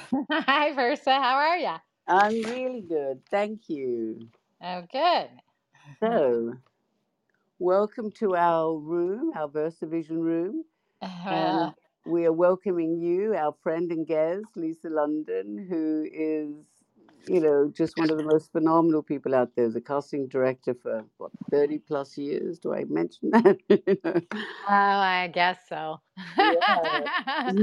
Hi, Versa. How are you? I'm really good. Thank you. Oh, good. So, welcome to our room, our VersaVision room. Uh, And we are welcoming you, our friend and guest, Lisa London, who is, just one of the most phenomenal people out there. As a casting director for, what, 30 plus years? Do I mention that? I guess so. Yeah.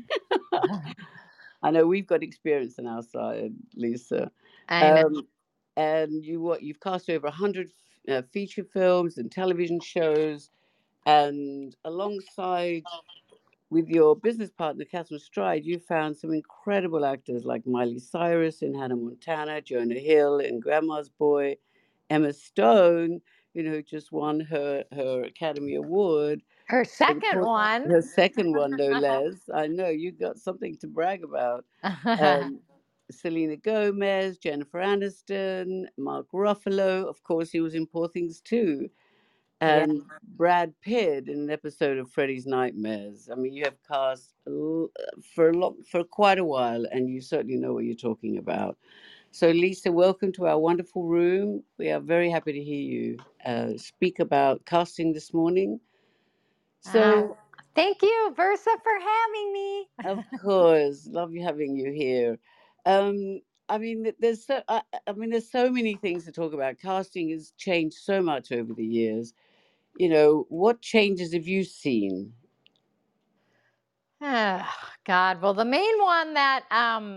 I know we've got experience on our side, Lisa. I know. Um, and you've cast over 100 feature films and television shows, and alongside with your business partner Catherine Stride, you found some incredible actors like Miley Cyrus in Hannah Montana, Jonah Hill in Grandma's Boy, Emma Stone, who just won her Academy Award Her for the second one. her second one, no less. I know you got something to brag about. Um, Selena Gomez, Jennifer Aniston, Mark Ruffalo. Of course, he was in Poor Things too, Yeah. and Brad Pitt in an episode of Freddy's Nightmares. I mean, you have cast for quite a while, and you certainly know what you're talking about. So, Lisa, welcome to our wonderful room. We are very happy to hear you speak about casting this morning. Uh, So, Thank you, Versa, for having me. of course, love you having you here. Um, I mean, there's so many things to talk about. Casting has changed so much over the years. What changes have you seen? God, well, the main one that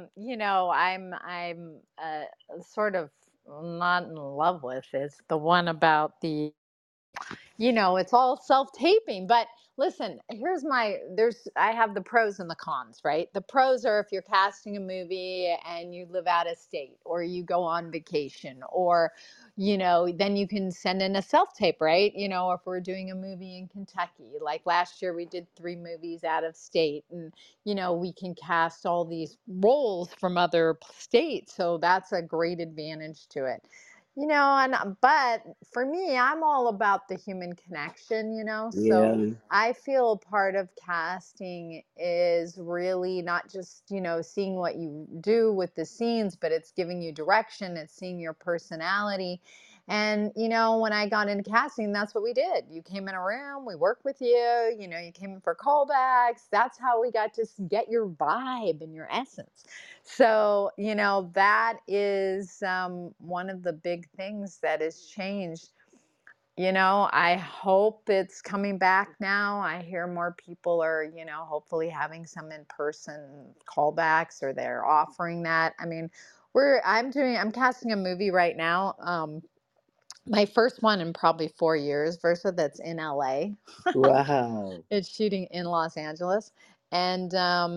I'm sort of not in love with is the one about it's all self-taping. But listen, I have the pros and the cons, right? The pros are if you're casting a movie and you live out of state or you go on vacation, or then you can send in a self-tape, right? If we're doing a movie in Kentucky, like last year we did 3 movies out of state, and we can cast all these roles from other states, so that's a great advantage to it. But for me, I'm all about the human connection, so Yeah, I feel a part of casting is really not just, seeing what you do with the scenes, but it's giving you direction, it's seeing your personality. And, when I got into casting, that's what we did. You came in a room, we worked with you, you came in for callbacks. That's how we got to get your vibe and your essence. So, that is one of the big things that has changed. I hope it's coming back now. I hear more people are, hopefully having some in person callbacks, or they're offering that. I mean, I'm casting a movie right now. My first one in probably 4 years, Versa, that's in LA. wow. It's shooting in Los Angeles. And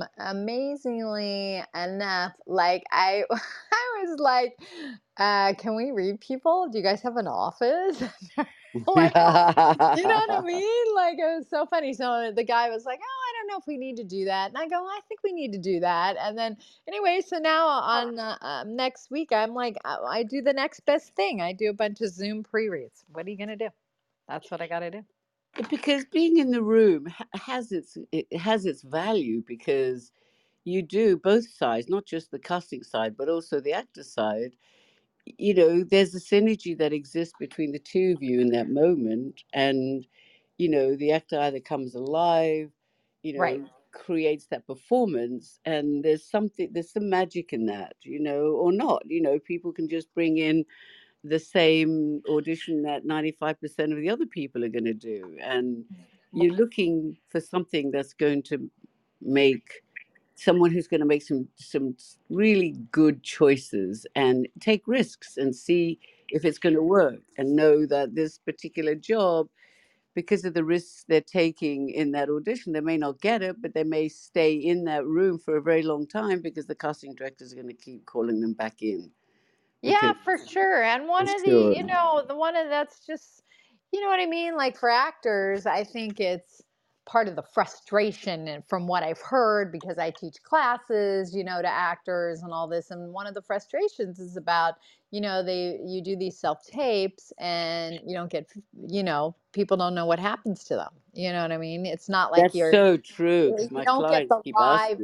amazingly enough, like I, I was like, "Can we read people? Do you guys have an office?" Like, you know what I mean? Like, it was so funny. So the guy was like, "Oh, I don't know if we need to do that." And I go, "I think we need to do that." And then, anyway, so now on next week, I'm like, I do the next best thing. I do a bunch of Zoom pre-reads. What are you gonna do? That's what I got to do. Because being in the room has its value, because you do both sides, not just the casting side, but also the actor side. There's a synergy that exists between the two of you in that moment, and the actor either comes alive, Right. creates that performance, and there's some magic in that, or not. People can just bring in the same audition that 95% of the other people are going to do, and you're looking for something that's going to make someone who's going to make some really good choices and take risks and see if it's going to work, and know that this particular job, because of the risks they're taking in that audition, they may not get it, but they may stay in that room for a very long time because the casting directors are going to keep calling them back in. Yeah, Because for sure. And for one of the, sure. the one of that's just, you know what I mean? Like for actors, I think it's part of the frustration, and from what I've heard, because I teach classes, to actors and all this. And one of the frustrations is about, you do these self tapes and you don't get, people don't know what happens to them. You know what I mean? It's not like That's you're, so true, you because my don't get clients the keep live asking.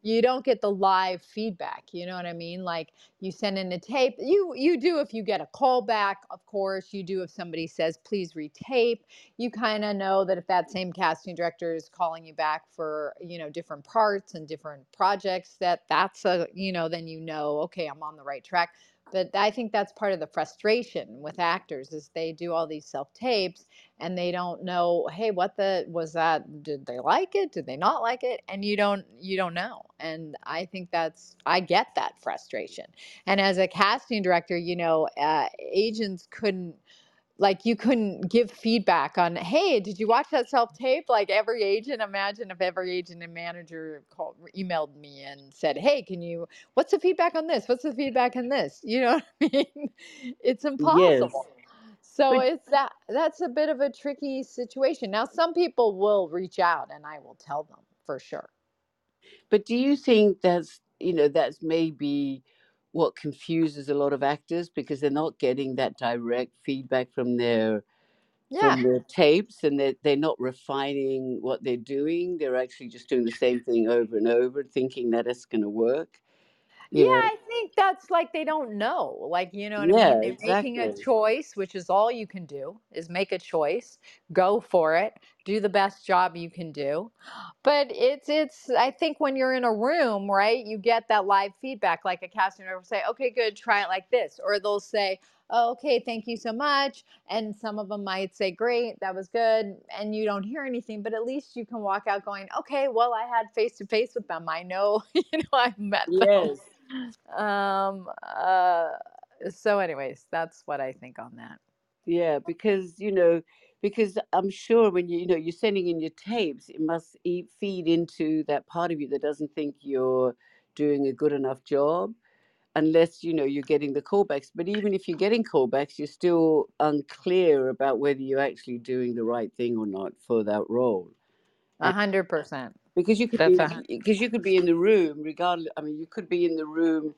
you don't get the live feedback. You know what I mean? Like you send in a tape. You do if you get a call back, of course. You do if somebody says please retape. You kind of know that if that same casting director is calling you back for, different parts and different projects, that's a, then okay, I'm on the right track. But I think that's part of the frustration with actors is they do all these self tapes and they don't know, hey, what the was that? Did they like it? Did they not like it? And you don't know. And I think I get that frustration. And as a casting director, agents couldn't, like, you couldn't give feedback on, hey, did you watch that self tape? Like every agent, imagine if every agent and manager emailed me and said, hey, what's the feedback on this? What's the feedback on this? You know what I mean? It's Yes. impossible. So But that's a bit of a tricky situation. Now, some people will reach out and I will tell them for sure. do you think that's maybe what confuses a lot of actors, because they're not getting that direct feedback Yeah. from their tapes, and they're not refining what they're doing. They're actually just doing the same thing over and over, thinking that it's going to work. Yeah, You know? I think that's like they don't know. Like, you know what I mean? Yeah, They're making a exactly. choice, which is all you can do is make a choice, go for it, do the best job you can do. But it's I think when you're in a room, right, you get that live feedback. Like a casting director will say, okay, good, try it like this. Or they'll say, oh, okay, thank you so much. And some of them might say, great, that was good. And you don't hear anything, but at least you can walk out going, okay, well, I had face to face with them. I know, I've met them. Yes. Um, uh, so anyways, that's what I think on that. Yeah, because I'm sure when you're sending in your tapes, it must feed into that part of you that doesn't think you're doing a good enough job, unless you're getting the callbacks. But even if you're getting callbacks, you're still unclear about whether you're actually doing the right thing or not for that role. And 100%. because you could That's be a because you could be in the room regardless. I mean, you could be in the room,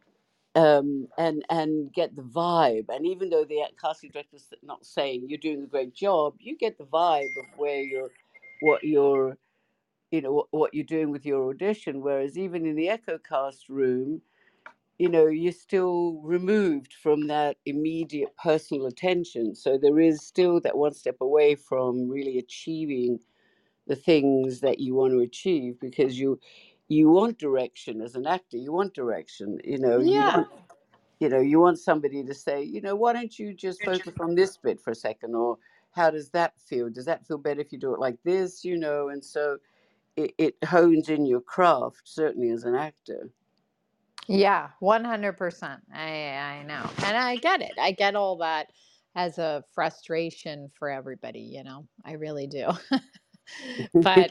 and get the vibe. And even though the casting director's not saying you're doing a great job, you get the vibe of what you're, what you're doing with your audition. Whereas even in the Echo Cast room, you're still removed from that immediate personal attention. So there is still that one step away from really achieving the things that you want to achieve, because you want direction as an actor. You want direction. yeah. You want somebody to say, why don't you just focus on this bit for a second, or how does that feel? Does that feel better if you do it like this? And so it hones in your craft, certainly as an actor. Yeah, 100%. I know. And I get it. I get all that as a frustration for everybody, I really do. But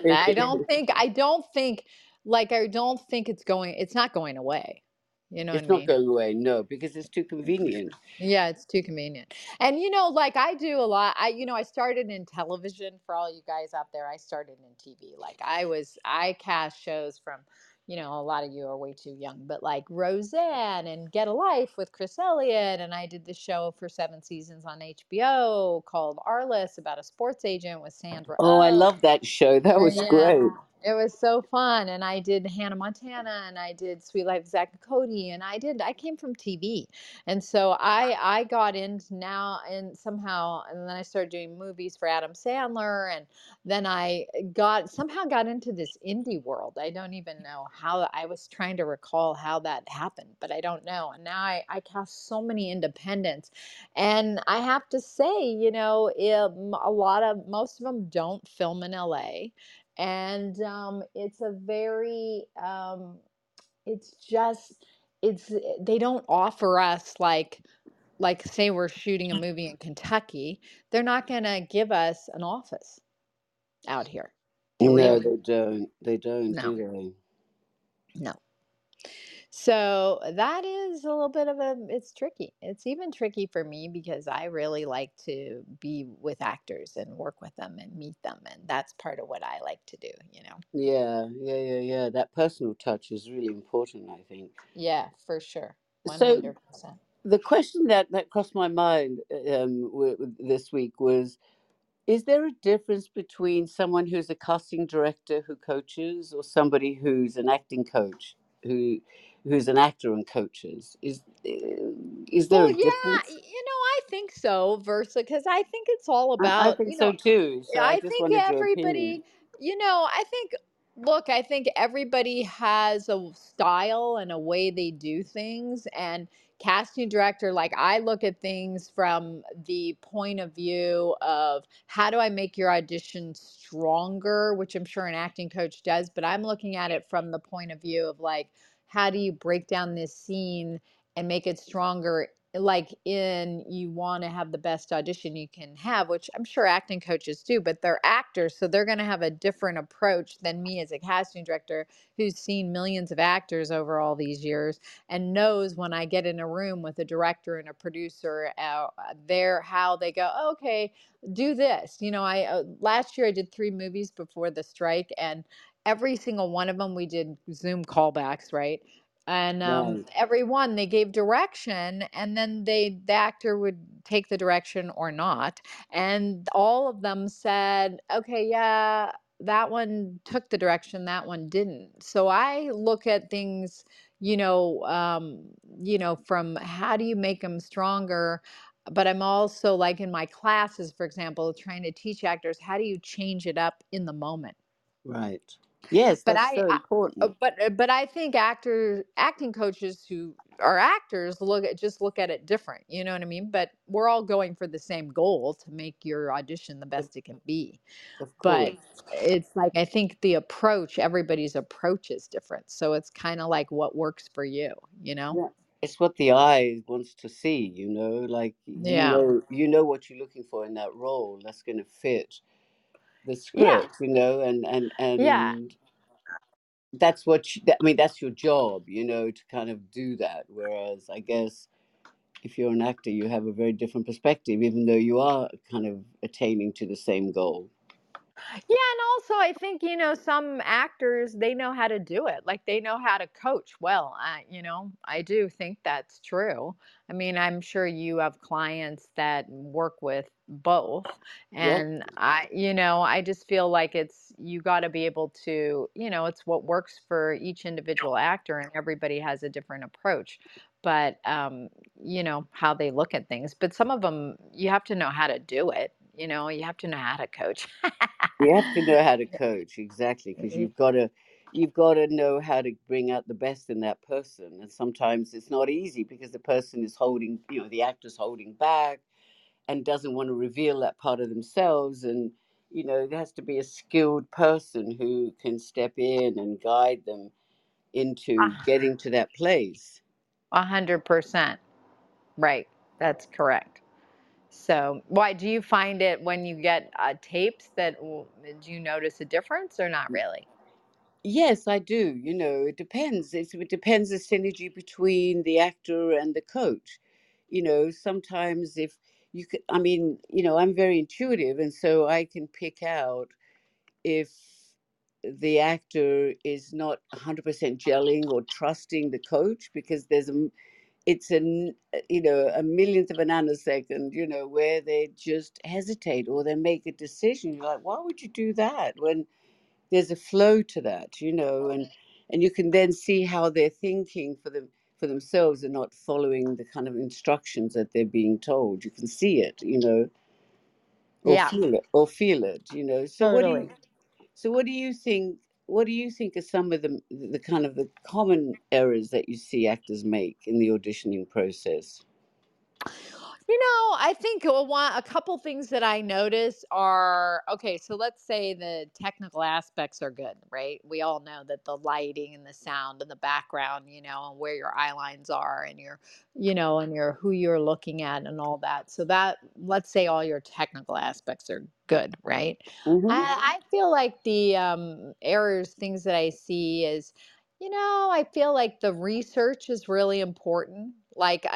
I don't think it's not going away. You know what I It's not mean? going away, no, because it's too convenient. Yeah, it's too convenient. And like I do a lot. I started in television for all you guys out there. I started in TV. Like I cast shows from, a lot of you are way too young, but like Roseanne and Get a Life with Chris Elliott. And I did the show for 7 seasons on HBO called Arliss about a sports agent with Sandra Oh, I Oh. love that show. That was Yeah, great. it was so fun. And I did Hannah Montana and I did Sweet Life of Zach and Cody and I came from TV. And so I got into now and somehow and then I started doing movies for Adam Sandler and then I got into this indie world. I don't even know how I was trying to recall how that happened, but I don't know. And now I cast so many independents and I have to say, most of them don't film in LA and it's a very it's just it's they don't offer us like say we're shooting a movie in Kentucky, they're not going to give us an office out here, No, believe me. they don't. They don't, No, do they? no. So that is a little bit of it's tricky. It's even tricky for me because I really like to be with actors and work with them and meet them, and that's part of what I like to do. Yeah, yeah, yeah, yeah. That personal touch is really important, I think. Yeah, for sure. So 100%. the question that crossed my mind this week was, Is there a difference between someone who's a casting director who coaches, or somebody who's an acting coach who who's an actor and coaches? Is there Well, a yeah, difference? I think so, Versa, because I think it's all I about, think so too. So I I just think wanted your opinion. everybody, I think, look, I think everybody has a style and a way they do things. And casting director, like, I look at things from the point of view of how do I make your audition stronger, which I'm sure an acting coach does. But I'm looking at it from the point of view of, like, how do you break down this scene and make it stronger, like, in, you want to have the best audition you can have, which I'm sure acting coaches do, but they're actors, so they're going to have a different approach than me as a casting director who's seen millions of actors over all these years and knows when I get in a room with a director and a producer, they're how they go, "Oh, okay, do this." I last year I did 3 movies before the strike, and every single one of them we did Zoom callbacks, right? And Right, every one they gave direction, and then the actor would take the direction or not, and all of them said, okay, yeah, that one took the direction, that one didn't. So I look at things, from how do you make them stronger. But I'm also, like, in my classes, for example, trying to teach actors, how do you change it up in the moment. right. Yes, But that's so important. but I think acting coaches who are actors look at it different. You know what I mean? But we're all going for the same goal, to make your audition the Of, best it can be. of But course. it's like, I think everybody's approach is different. So it's kind of like what works for you, you know? Yeah. It's what the eye wants to see, like Yeah. you know what you're looking for in that role that's going to fit the Yeah. script, and Yeah. that's I mean, that's your job, to kind of do that. Whereas I guess if you're an actor, you have a very different perspective, even though you are kind of attaining to the same goal. Yeah, and also I think, some actors, they know how to do it. Like, they know how to coach well. I do think that's true. I mean, I'm sure you have clients that work with both. Yep. And I just feel like you got to be able to, it's what works for each individual actor, and everybody has a different approach. But how they look at things. But some of them, you have to know how to do it. You have to know how to coach. You have to know how to coach, exactly, because you've got to know how to bring out the best in that person. And sometimes it's not easy because the person is holding, the actor's holding back and doesn't want to reveal that part of themselves. And there has to be a skilled person who can step in and guide them into Ah, getting to that place. 100%. Right. That's correct. So, why do you find it when you get tapes do you notice a difference or not really? Yes, I do. It depends. It depends the synergy between the actor and the coach. Sometimes if you could, I mean, I'm very intuitive, and so I can pick out if the actor is not 100% gelling or trusting the coach, because it's a millionth of a nanosecond, where they just hesitate or they make a decision. You're like, why would you do that when there's a flow to that, and you can then see how they're thinking for themselves and not following the kind of instructions that they're being told. You can see it, Yeah, or feel it, so totally. what do you think, are some of the kind of the common errors that you see actors make in the auditioning process? I think a couple things that I notice are, okay. So let's say the technical aspects are good, right? We all know that the lighting and the sound and the background, and where your eye lines are, and your who you're looking at and all that. So that, let's say all your technical aspects are good, right? Mm-hmm. I feel like the things that I see is, I feel like the research is really important. Like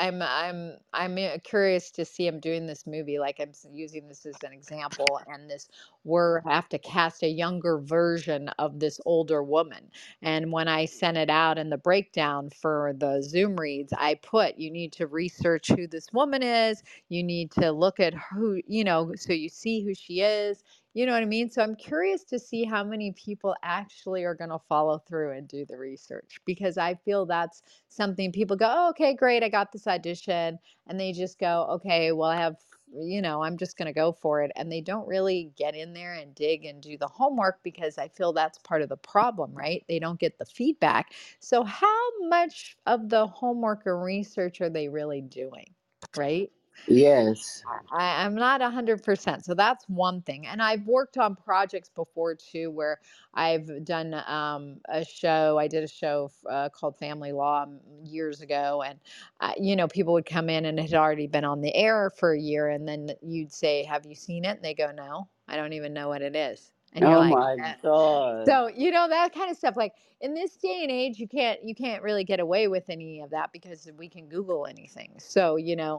I'm curious to see him doing this movie. Like using this as an example, and this we're have to cast a younger version of this older woman. And when I sent it out in the breakdown for the Zoom reads, I put you need to research who this woman is. You need to look at who, so you see who she is. You know what I mean? So I'm curious to see how many people actually are going to follow through and do the research, because I feel that's something people go, oh, okay, great, I got this audition. And they just go, okay, well, I'm just going to go for it. And they don't really get in there and dig and do the homework, because I feel that's part of the problem, right? They don't get the feedback. So, how much of the homework or research are they really doing? Right? Yes. I'm not 100%. So that's one thing. And I've worked on projects before too, where I've done a show. I did a show called Family Law years ago. And, people would come in and it had already been on the air for a year. And then you'd say, have you seen it? And they go, no, I don't even know what it is. And you're Oh like, my God. so, that kind of stuff, like in this day and age, you can't really get away with any of that, because we can Google anything. So,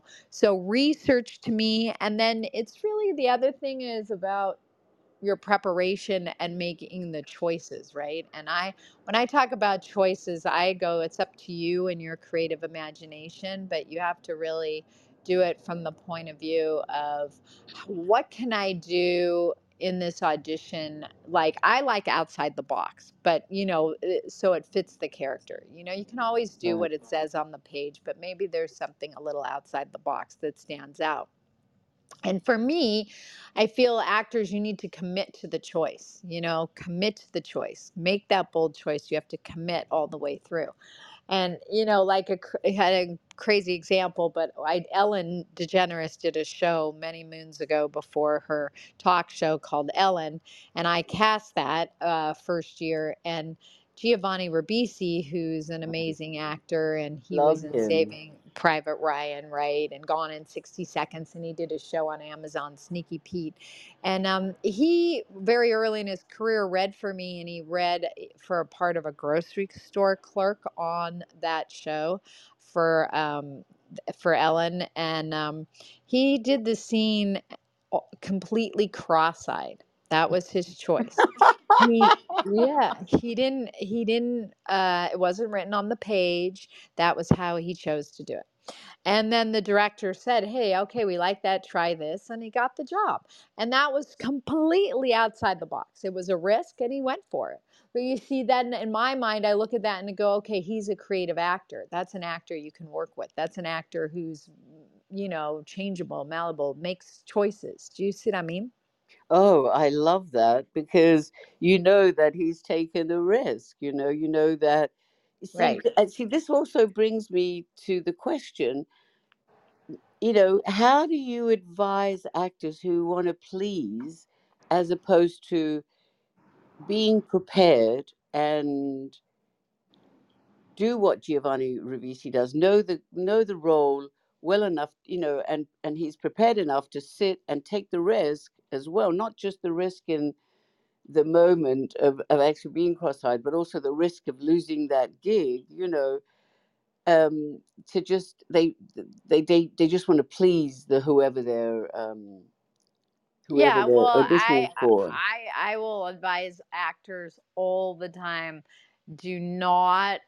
so research to me, and then it's really the other thing is about your preparation and making the choices, right? And when I talk about choices, I go, it's up to you and your creative imagination, but you have to really do it from the point of view of what can I do in this audition? Like, I like outside the box, but so it fits the character. You can always do Right. what it says on the page, but maybe there's something a little outside the box that stands out. And for me, I feel actors, you need to commit to the choice, commit to the choice, make that bold choice. You have to commit all the way through. And like I had a crazy example, but Ellen DeGeneres did a show many moons ago before her talk show called Ellen, and I cast that first year. And Giovanni Ribisi, who's an amazing actor, and he was Love in him. Saving Private Ryan, right, and Gone in 60 Seconds, and he did a show on Amazon, Sneaky Pete. And he, very early in his career, read for me, and he read for a part of a grocery store clerk on that show for Ellen. And he did the scene completely cross-eyed. That was his choice. He Yeah, he didn't it wasn't written on the page. That was how he chose to do it. And then the director said, "Hey, okay, we like that. Try this." And he got the job. And that was completely outside the box. It was a risk and he went for it. But you see, then in my mind, I look at that and I go, okay, he's a creative actor. That's an actor you can work with. That's an actor who's, changeable, malleable, makes choices. Do you see what I mean? Oh, I love that because you know that he's taken a risk. You know that. Right. See, this also brings me to the question. How do you advise actors who want to please, as opposed to being prepared and do what Giovanni Ribisi does, know the role well enough, and he's prepared enough to sit and take the risk as well, not just the risk in the moment of actually being cross-eyed, but also the risk of losing that gig, to just they just want to please the whoever Yeah, well, they're auditioning for. I will advise actors all the time, do not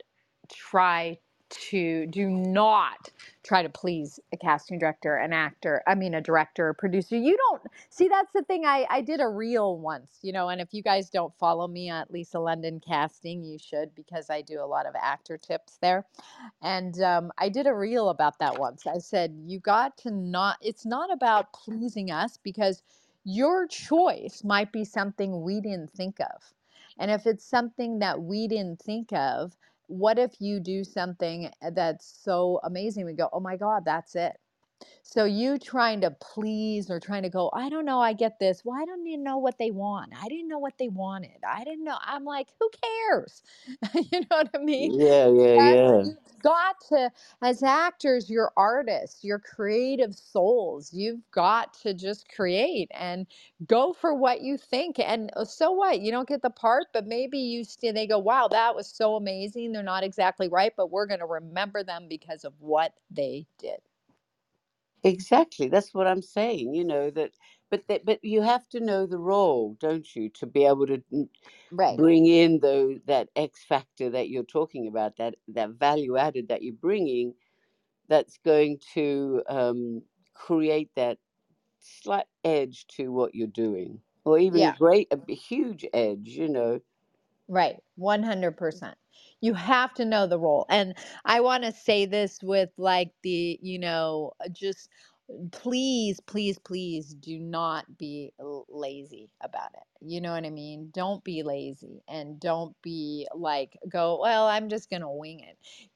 do not try to please a casting director, an actor, I mean a director, a producer. You don't see, that's the thing. I did a reel once, and if you guys don't follow me at Lisa London Casting, you should, because I do a lot of actor tips there. And I did a reel about that once. I said, you got to not, it's not about pleasing us, because your choice might be something we didn't think of. And if it's something that we didn't think of, what if you do something that's so amazing? We go, oh my God, that's it. So you trying to please or trying to go, I don't know, I get this. Well, I don't even know what they want. I didn't know what they wanted. I didn't know. I'm like, who cares? You know what I mean? Yeah, yeah, That's yeah. got to, as actors, you're artists, you're creative souls. You've got to just create and go for what you think. And so what? You don't get the part, but maybe they go, wow, that was so amazing. They're not exactly right, but we're going to remember them because of what they did. Exactly. That's what I'm saying. But you have to know the role, don't you, to be able to Right. bring in that X factor that you're talking about, that value added that you're bringing, that's going to create that slight edge to what you're doing, or even Yeah. a huge edge. Right, 100%. You have to know the role. And I want to say this with like just please, please, please do not be lazy about it. You know what I mean? Don't be lazy and don't be like, go, well, I'm just going to wing it.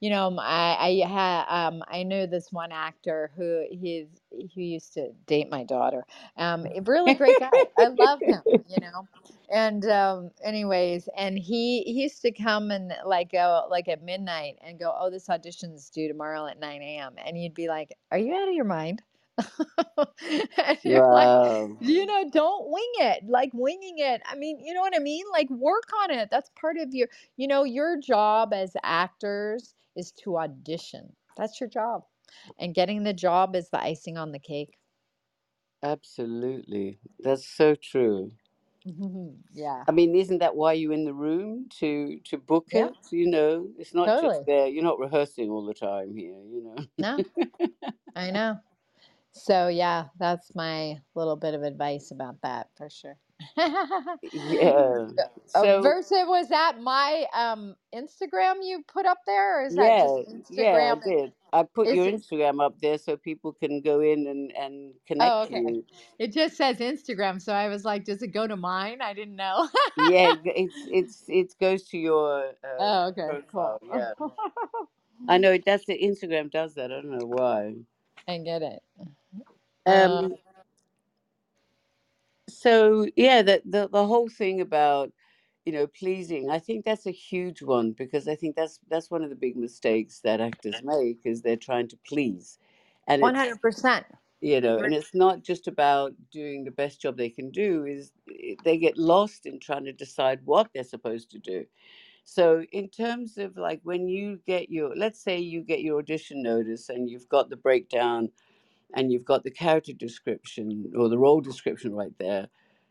I knew this one actor who used to date my daughter. A really great guy. I love him, you know. And anyways, and he used to come and like go like at midnight and go, oh, this audition's due tomorrow at 9 a.m. And you'd be like, are you out of your mind? And you're like, Wow. don't wing it. Like winging it. I mean, you know what I mean? Like work on it. That's part of your job as actors is to audition. That's your job. And getting the job is the icing on the cake. Absolutely. That's so true. Yeah. I mean, isn't that why you're in the room to book Yeah. it? It's not just Totally. there. You're not rehearsing all the time here. No, I know. So yeah, that's my little bit of advice about that for sure. Yeah. So, Versa, was that my Instagram you put up there, or is that yeah, just yeah, I Instagram? did. I put Is your it? Instagram up there so people can go in and Oh, connect to okay. you. It just says Instagram, so I was like, does it go to mine? I didn't know. Yeah, it goes to your Oh, okay, profile. cool. Yeah, I know that's the Instagram does that. I don't know why. I get it. Uh, Um. So yeah, the whole thing about pleasing, I think that's a huge one, because I think that's one of the big mistakes that actors make, is they're trying to please, and it's 100%. and it's not just about doing the best job they can do. They get lost in trying to decide what they're supposed to do. So in terms of like, when you get let's say you get your audition notice and you've got the breakdown and you've got the character description or the role description right there,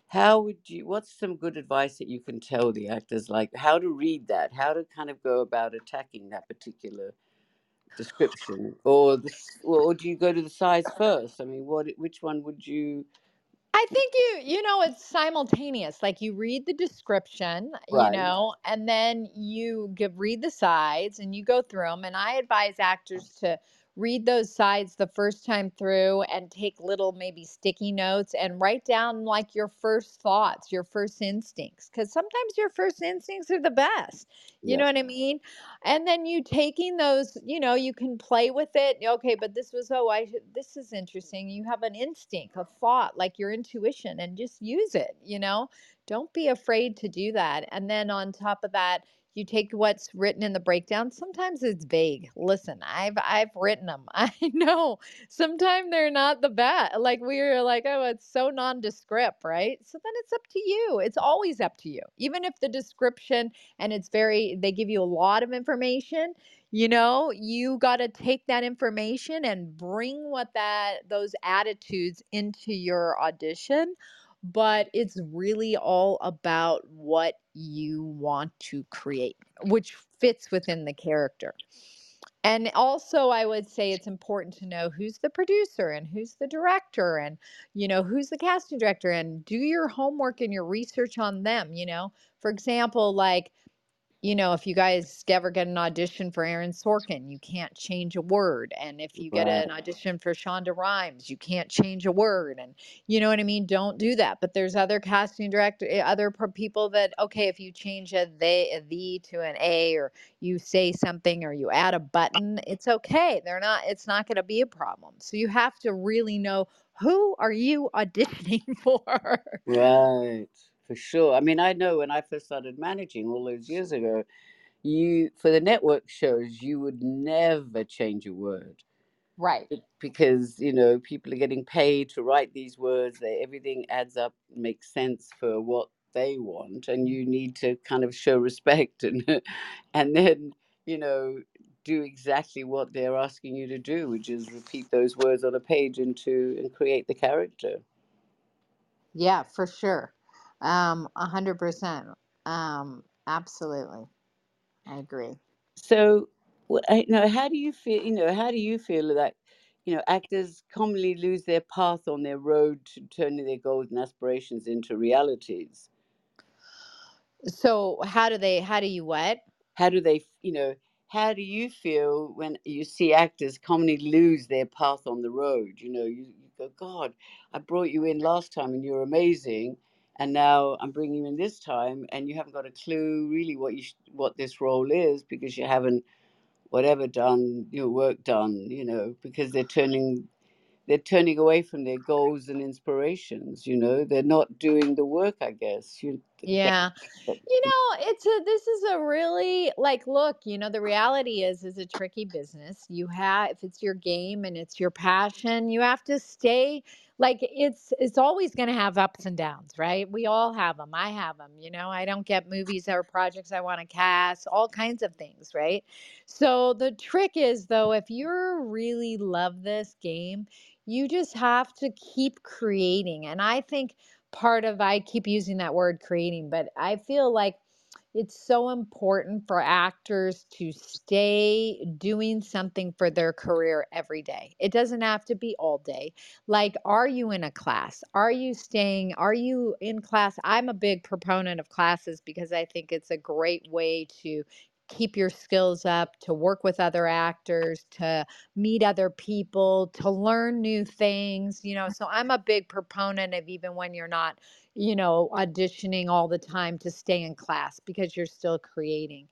what's some good advice that you can tell the actors, like how to read that, how to kind of go about attacking that particular description, or do you go to the size first? I mean, which one would you? I think it's simultaneous. Like you read the description, Right. and then you read the sides and you go through them. And I advise actors to read those sides the first time through and take little maybe sticky notes and write down like your first thoughts, your first instincts. Because sometimes your first instincts are the best. You Yeah. know what I mean? And then you taking those, you can play with it. Okay, but this was, oh, this is interesting. You have an instinct, a thought, like your intuition, and just use it. Don't be afraid to do that. And then on top of that, you take what's written in the breakdown. Sometimes it's vague. Listen, I've written them. I know sometimes they're not the best. Like we were like, oh, it's so nondescript, right? So then it's up to you. It's always up to you. Even if the description and they give you a lot of information, you got to take that information and bring those attitudes into your audition. But it's really all about what you want to create, which fits within the character. And also, I would say it's important to know who's the producer and who's the director, and who's the casting director, and do your homework and your research on them. For example, like, if you guys ever get an audition for Aaron Sorkin, you can't change a word. And if you get Right. an audition for Shonda Rhimes, you can't change a word. And you know what I mean? Don't do that. But there's other casting director, people that, okay, if you change a the to an a, or you say something, or you add a button, it's okay. It's not going to be a problem. So you have to really know, who are you auditioning for? Right. For sure. I mean, I know when I first started managing all those years ago, you, for the network shows, you would never change a word. Right. Because people are getting paid to write these words, everything adds up, makes sense for what they want, and you need to kind of show respect and and then you know do exactly what they're asking you to do, which is repeat those words on a page and create the character. Yeah, for sure. 100%. Absolutely. I agree. So, how do you feel? How do you feel that actors commonly lose their path on their road to turning their goals and aspirations into realities? So how do you what? How do they, how do you feel when you see actors commonly lose their path on the road? You go, God, I brought you in last time and you're amazing, and now I'm bringing you in this time, and you haven't got a clue really what this role is, because you haven't whatever done your work done, because they're turning away from their goals and inspirations. They're not doing the work, I guess. Yeah. That- This is a really like look, the reality is a tricky business. You have if it's your game and it's your passion, you have to stay like it's always going to have ups and downs, right? We all have them. I have them, I don't get movies or projects I want to cast, all kinds of things, right? So the trick is though, if you really love this game, you just have to keep creating. And I think part of I keep using that word creating, but I feel like it's so important for actors to stay doing something for their career every day. It doesn't have to be all day. Like, are you in a class? Are you in class? I'm a big proponent of classes because I think it's a great way to keep your skills up, to work with other actors, to meet other people, to learn new things, So I'm a big proponent of even when you're not auditioning all the time to stay in class because you're still creating.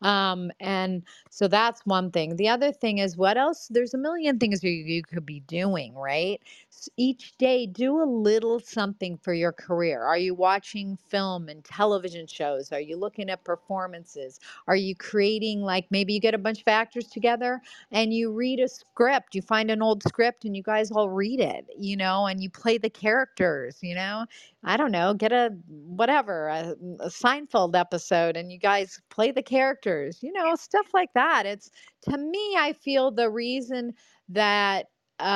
And so that's one thing. The other thing is what else? There's a million things you could be doing, right? Each day, do a little something for your career. Are you watching film and television shows? Are you looking at performances? Are you creating, like maybe you get a bunch of actors together and you read a script? You find an old script and you guys all read it, and you play the characters, I don't know, get a whatever, a Seinfeld episode and you guys play the characters, stuff like that. It's to me, I feel the reason that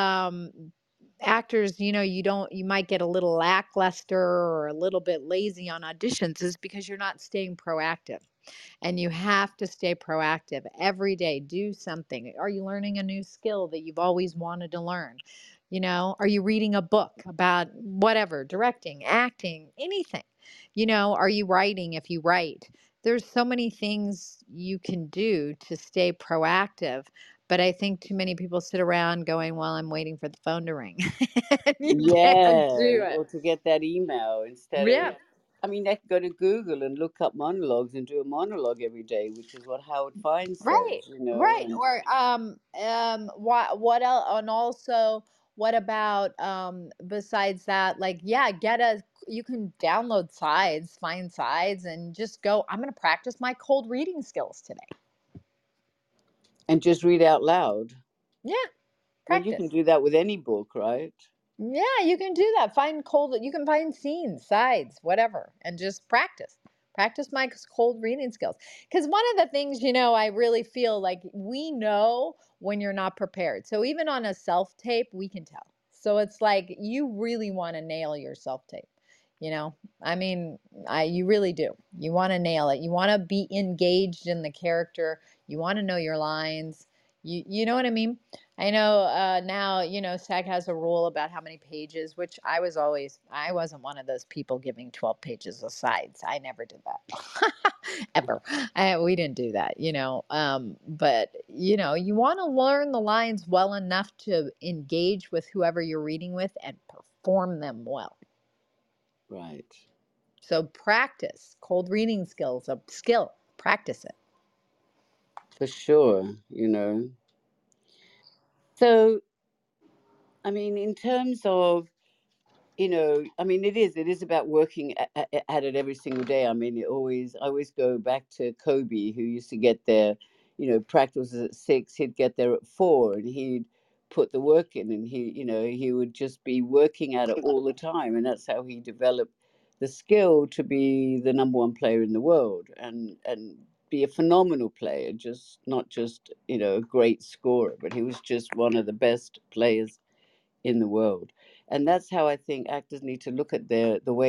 actors, you might get a little lackluster or a little bit lazy on auditions is because you're not staying proactive. And you have to stay proactive every day. Do something. Are you learning a new skill that you've always wanted to learn? Are you reading a book about whatever, directing, acting, anything? Are you writing if you write? There's so many things you can do to stay proactive. But I think too many people sit around going, well, I'm waiting for the phone to ring. And you can't Yeah, do it. or to get that email instead of. Yeah. I mean, they could go to Google and look up monologues and do a monologue every day, which is what Howard Fine Right, says, right. and Or what else? And also, what about besides that? Like, yeah, you can download sides, find sides, and just go. I'm going to practice my cold reading skills today. just read out loud. Yeah, Well, you can practice. do that with any book, right? Yeah, you can do that. You can find scenes, sides, whatever, and just practice. Practice my cold reading skills. Because one of the things, I really feel like we know when you're not prepared. So even on a self tape, we can tell. So it's like you really want to nail your self tape. You know, I mean, you really do. You want to nail it. You want to be engaged in the character. You want to know your lines. You know what I mean? I know now, SAG has a rule about how many pages, which I wasn't one of those people giving 12 pages of sides. I never did that. Ever. We didn't do that, but, you want to learn the lines well enough to engage with whoever you're reading with and perform them well. Right. So practice cold reading skills, a skill, practice it. For sure. So, I mean, in terms of I mean, it is about working at it every single day. I mean, I always go back to Kobe, who used to get there, practice was at 6, he'd get there at 4, and he'd put the work in, and he would just be working at it all the time, and that's how he developed the skill to be the number one player in the world, and be a phenomenal player, just not just a great scorer, but he was just one of the best players in the world. And that's how I think actors need to look at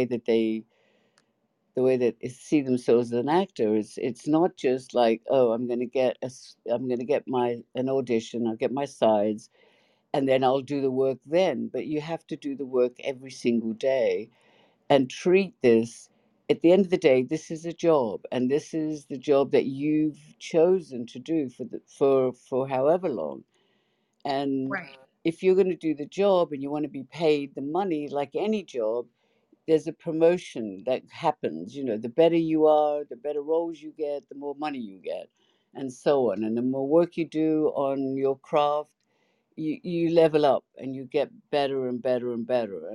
the way that they see themselves as an actor. It's not just like, oh, I'm going to get my an audition, I'll get my sides, and then I'll do the work then. But you have to do the work every single day, and treat this, at the end of the day, this is a job, and this is the job that you've chosen to do for however long. And Right. if you're going to do the job and you want to be paid the money like any job, there's a promotion that happens. The better you are, the better roles you get, the more money you get, and so on. And the more work you do on your craft, you level up and you get better and better and better.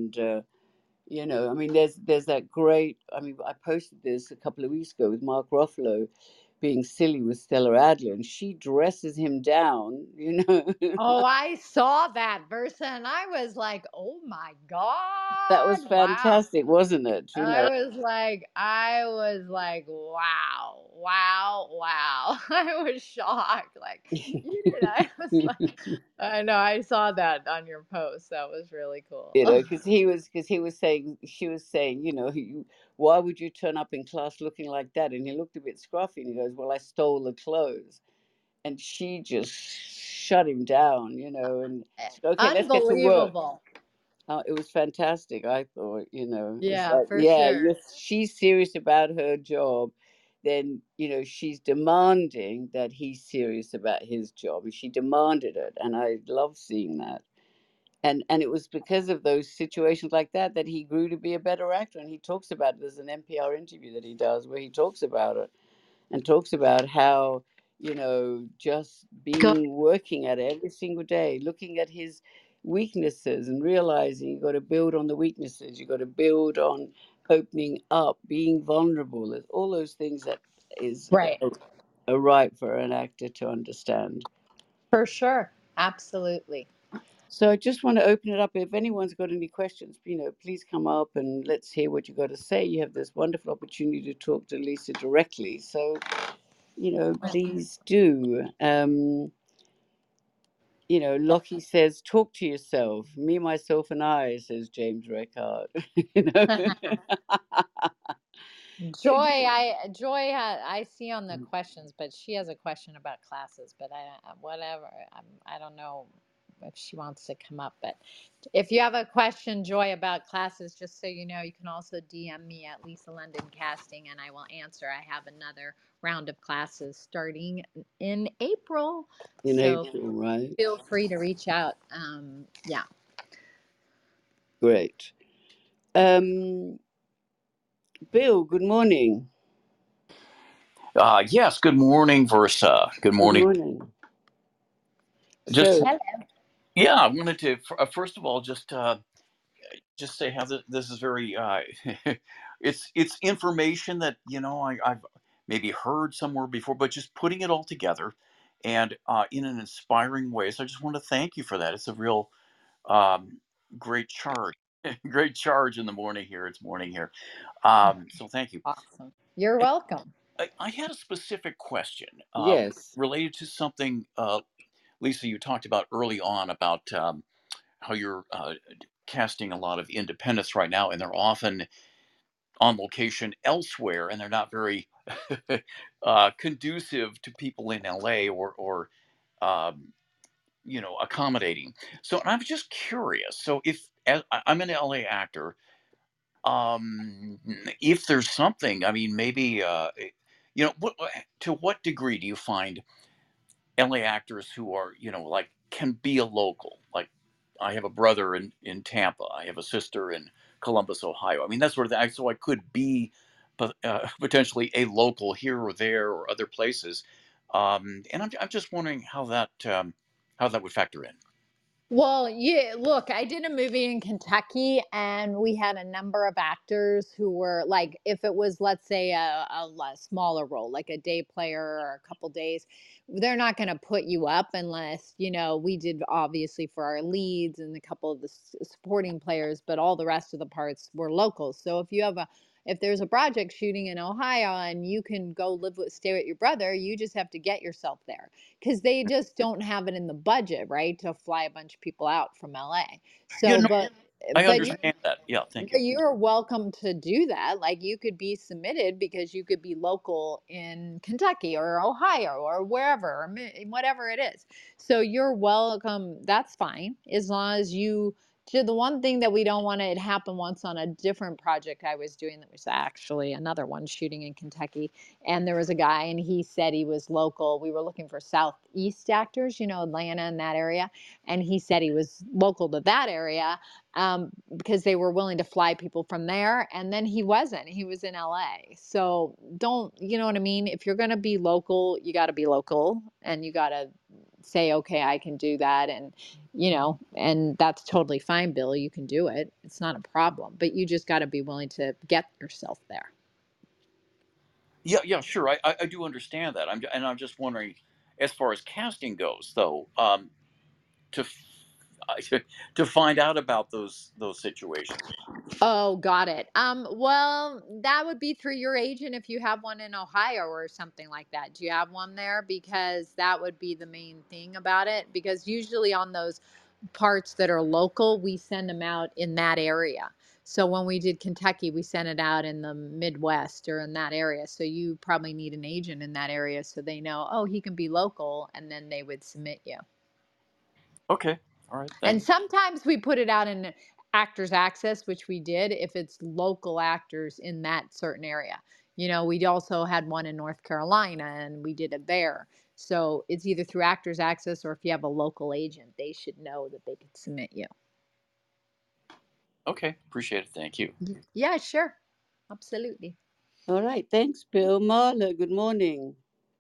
I mean, there's that great. I mean, I posted this a couple of weeks ago with Mark Ruffalo being silly with Stella Adler, and she dresses him down. Oh, I saw that versa and I was like, "Oh my That was god. Wow." fantastic, wasn't it? I was like, "Wow. Wow. Wow." I was shocked. Like, you did. I was like, I know I saw that on your post. That was really cool. Because he was saying, she was saying, why would you turn up in class looking like that? And he looked a bit scruffy, and he goes, well, I stole the clothes. And she just shut him down, and she said, okay, let's get to work. Unbelievable. It was fantastic. I thought, it's Yeah, like, for yeah, sure. if she's serious about her job, then she's demanding that he's serious about his job, and she demanded it, and I love seeing that. And it was because of those situations like that he grew to be a better actor. And he talks about it. There's an NPR interview that he does where he talks about it, and talks about how just Good. being working at it every single day, looking at his weaknesses and realizing you got to build on the weaknesses, you got to build on opening up, being vulnerable. There's all those things that is Right. a right for an actor to understand. For sure. Absolutely. So I just want to open it up. If anyone's got any questions, please come up and let's hear what you got to say. You have this wonderful opportunity to talk to Lisa directly. So, please do. Lockie says, talk to yourself. Me, myself, and I, says James Reckard. you know. Joy, So do I see on the questions, but she has a question about classes. But whatever. I don't know if she wants to come up. But if you have a question, Joy, about classes, just so you know, you can also DM me at Lisa London Casting, and I will answer. I have another round of classes starting in April, in so April, right? feel free to reach out. Yeah. Great. Um, Bill, good morning. Yes, good morning, Versa. Good Good morning. morning. Just So, yeah, I wanted to first of all just say how this is very it's information that I've maybe heard somewhere before, but just putting it all together and in an inspiring way. So I just want to thank you for that. It's a real um, great charge, great charge in the morning here. It's morning here. So thank you. Awesome. You're And welcome. I had a specific question yes. related to something. Lisa, you talked about early on about how you're casting a lot of independents right now, and they're often on location elsewhere, and they're not very conducive to people in LA or um, accommodating. So, and I'm just curious. So, if I'm an LA actor, if there's something, I mean, maybe to what degree do you find LA actors who are, like can be a local. Like I have a brother in Tampa. I have a sister in Columbus, Ohio. I mean, that sort of thing. So I could be potentially a local here or there or other places. And I'm just wondering how that would factor in. Well, yeah, look, I did a movie in Kentucky and we had a number of actors who were like, if it was, let's say, a smaller role, like a day player or a couple days, they're not going to put you up unless, we did obviously for our leads and a couple of the supporting players, but all the rest of the parts were locals. So if there's a project shooting in Ohio and you can go stay with your brother, you just have to get yourself there because they just don't have it in the budget, right, to fly a bunch of people out from LA. Yeah, So, no, I but you understand that. Yeah, thank you. but you're welcome to do that. Like you could be submitted because you could be local in Kentucky or Ohio or wherever, or whatever it is. So you're welcome. That's fine as long as you. The one thing that we don't want to, it happened once on a different project I was doing that was actually another one shooting in Kentucky. And there was a guy and he said he was local. We were looking for Southeast actors, Atlanta and that area. And he said he was local to that area because they were willing to fly people from there. And then he wasn't. He was in LA. So don't, you know what I mean? If you're going to be local, you got to be local and you got to say, okay, I can do that. And that's totally fine, Bill. You can do it. It's not a problem. But you just got to be willing to get yourself there. Yeah, yeah, sure. I do understand that. I'm just wondering, as far as casting goes, though, to to find out about those situations. Oh, got it. Well, that would be through your agent if you have one in Ohio or something like that. Do you have one there? Because that would be the main thing about it. Because usually on those parts that are local, we send them out in that area. So when we did Kentucky, we sent it out in the Midwest or in that area. So you probably need an agent in that area so they know, oh, he can be local, and then they would submit you. Okay, all right, And thanks. sometimes we put it out in Actors Access, which we did if it's local actors in that certain area. We also had one in North Carolina and we did it there. So it's either through Actors Access or if you have a local agent, they should know that they could submit you. Okay, appreciate it. Thank you. Yeah, sure. Absolutely. All right, thanks, Bill. Marla, good morning.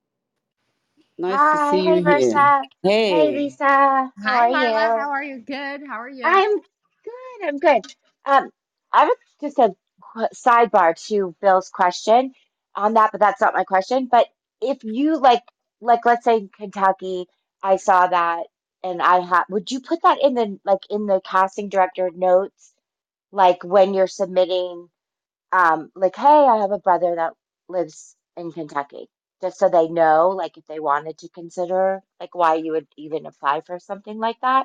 Nice to Hi, see hey you here. Versa. Hey Hey. Lisa, how Hi, are Marla. you? How are you? Good. How are you? I'm good, I'm good. I was just a sidebar to Bill's question on that, but that's not my question. But if you like let's say in Kentucky, I saw that and would you put that in the casting director notes, like when you're submitting? Like, hey, I have a brother that lives in Kentucky, just so they know, like, if they wanted to consider, like, why you would even apply for something like that.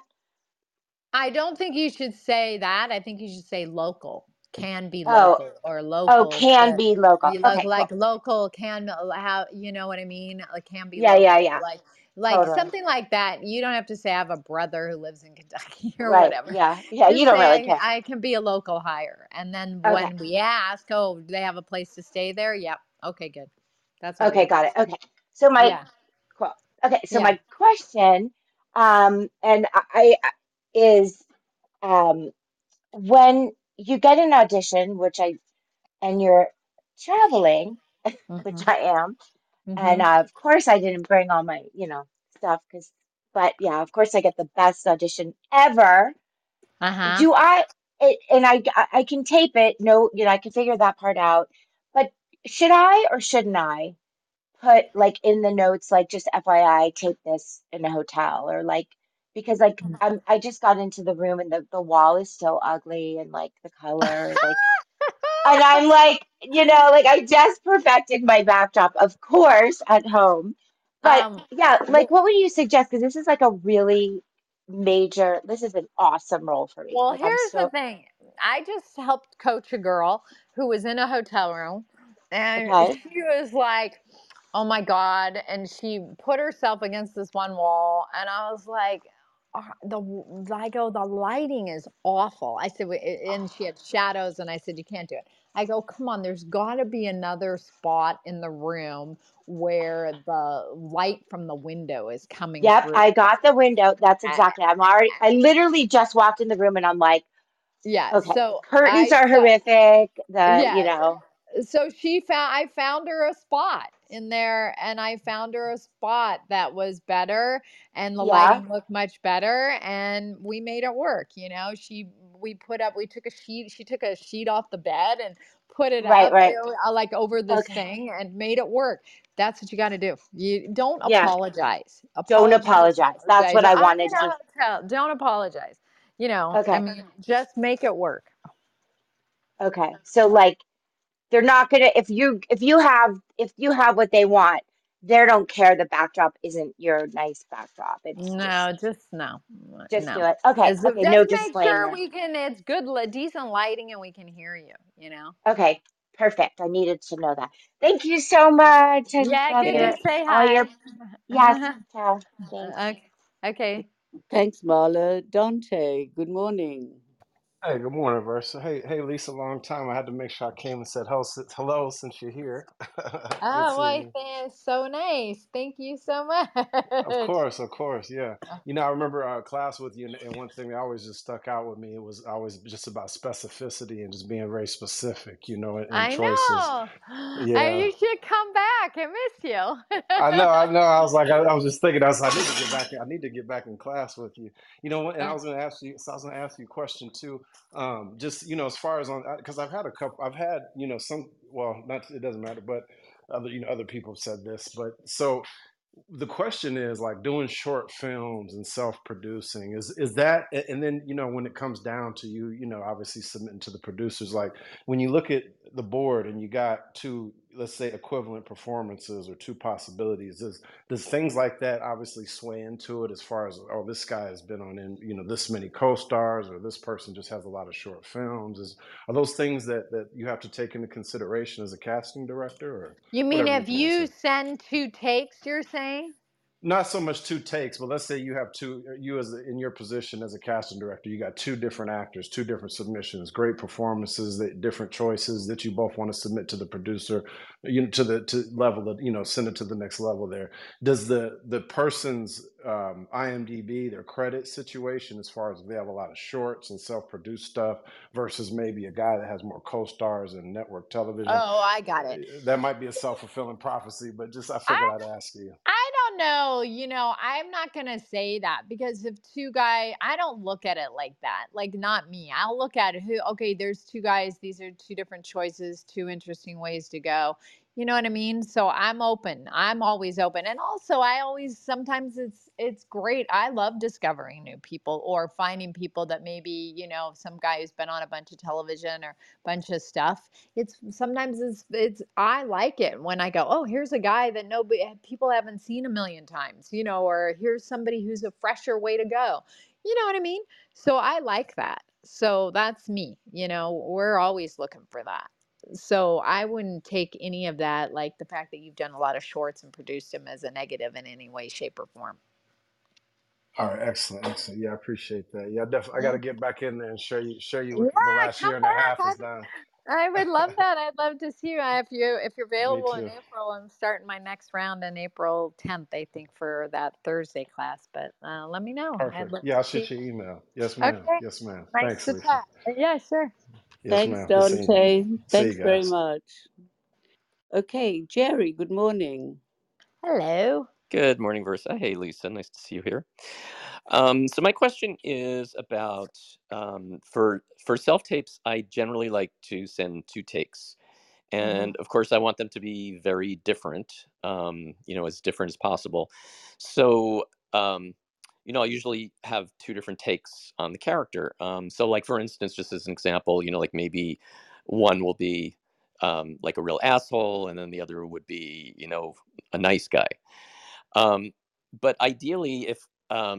I don't think you should say that. I think you should say local, can be Oh, local, or oh, local can to be local. you look Okay, cool. like local can have, you know what I mean? Like can be Yeah, yeah, local, yeah, like totally. something like that. You don't have to say I have a brother who lives in Kentucky or Right. whatever. Yeah, yeah. You Just don't really say care. I can be a local hire, and then Okay. when we ask, oh, do they have a place to stay there? Yep. Okay, good. That's all you Okay, have to got it. say. Okay. So my Yeah. cool. Okay, so Yeah. my question, and is, um, when you get an audition, and you're traveling, which Mhm. I am. And Mhm. of course, I didn't bring all my, stuff but yeah, of course, I get the best audition ever. Uh huh. Do I, and I can tape it. No, I can figure that part out. But should I or shouldn't I put like in the notes, like just FYI, tape this in a hotel or like, because like I just got into the room and the wall is so ugly and like the color, like, and I'm like, like I just perfected my backdrop, of course, at home. But yeah, like Well, what would you suggest? Because this is like a really this is an awesome role for me. Well, Like I'm here's the so, thing. I just helped coach a girl who was in a hotel room and okay. she was like, "Oh my God." And she put herself against this one wall and I was like, the lighting is awful." I said, and she had shadows and I said, "You can't do it." I go, "Come on, there's got to be another spot in the room where the light from the window is coming Yep, through." I got the window. That's Uh, exactly. I literally just walked in the room and I'm like, yeah, okay, so curtains I are said, horrific. yeah, so I found her a spot in there, and I found her a spot that was better and the Yeah. lighting looked much better, and we made it work. We took a sheet, she took a sheet off the bed and put it Right, up, right. like over this Okay. thing, and made it work. That's what you got to do. You don't Yeah. apologize. Don't Apologize. apologize. That's what I I'm wanted in to. a hotel. Don't apologize. I Okay. mean, just make it work. Okay. So like they're not gonna if you have what they want, they don't care the backdrop isn't your nice backdrop. It's No, just no, just do no. it. Okay. Okay. Just No make sure disclaimer. it's good, decent lighting, and we can hear you. You know. Okay. Perfect. I needed to know that. Thank you so much. I Yeah, love good to Thanks. say all hi. your yes. Ciao. Thanks. Okay. Okay. Thanks, Marla. Dante, good morning. Hey, good morning, Versa. Hey, Lisa. Long time. I had to make sure I came and said hello since you're here. Good Oh, seeing well, you. it's so nice. Thank you so Of much. course, of course, yeah. I remember class with you, and one thing that always just stuck out with me, it was always just about specificity and just being very specific, in I choices. know. Yeah, You should come back. I miss I know, you. I know. I was like, I was just thinking, I need to get back. I need to get back in class with you. And I was going to ask you. So I was going to ask you a question too. Just as far as on, because I've had a couple. I've had some. Well, not it doesn't matter, but other people have said this. But so the question is like doing short films and self-producing is that, and then when it comes down to obviously submitting to the producers, like when you look at the board and you got two, let's say, equivalent performances or two possibilities, does things like that obviously sway into it, as far as, oh, this guy has been on in this many co-stars, or this person just has a lot of short films? Are those things that you have to take into consideration as a casting director, or You mean whatever you if can you answer? send 2 takes, you're saying? Not so much two takes, but let's say you have you as in your position as a casting director, you got two different actors, two different submissions, great performances, different choices that you both want to submit to the producer, to level that, send it to the next level there. Does the person's IMDb, their credit situation, as far as if they have a lot of shorts and self-produced stuff versus maybe a guy that has more co-stars and network television, Oh, I got it. that might be a self-fulfilling prophecy, but just I I figured I'd ask you. I don't know. I'm not going to say that, because if I don't look at it like that. Like, not me. I'll look at it, okay, there's 2 guys. These are 2 different choices, 2 interesting ways to go. You know what I mean? So I'm open. I'm always open. And also, sometimes it's great. I love discovering new people, or finding people that maybe, some guy who's been on a bunch of television or bunch of stuff. It's I like it when I go, oh, here's a guy that nobody people haven't seen a million times, or here's somebody who's a fresher way to go. You know what I mean? So I like that. So that's me. We're always looking for that. So I wouldn't take any of that, like the fact that you've done a lot of shorts and produced them, as a negative in any way, shape, or form. All right, excellent, excellent. Yeah, I appreciate that. Yeah, definitely. I got Yeah, to get back in there and show you what the yeah, last come year and a back. half has done. I would love that. I'd love to see you. If you're Me available in too. April. I'm starting my next round on April 10th, I think, for that Thursday class. But let me know. I'd Perfect. love Yeah, to I'll see shoot you. your email. Yes, ma'am. Okay, Yes, ma'am. nice Thanks, to Lisa. chat. Yeah, sure. Yes, Thanks, ma'am. Good seeing you. Dante. See you Thanks very guys. much. Okay, Jerry, good morning. Hello. Good morning, Versa. Hey, Lisa. Nice to see you here. So my question is about for self tapes. I generally like to send 2 takes, Hmm. and of course, I want them to be very different. As different as possible. So, I usually have 2 different takes on the character. So, like for instance, just as an example, like maybe one will be like a real asshole, and then the other would be, a nice guy. Um, but ideally, if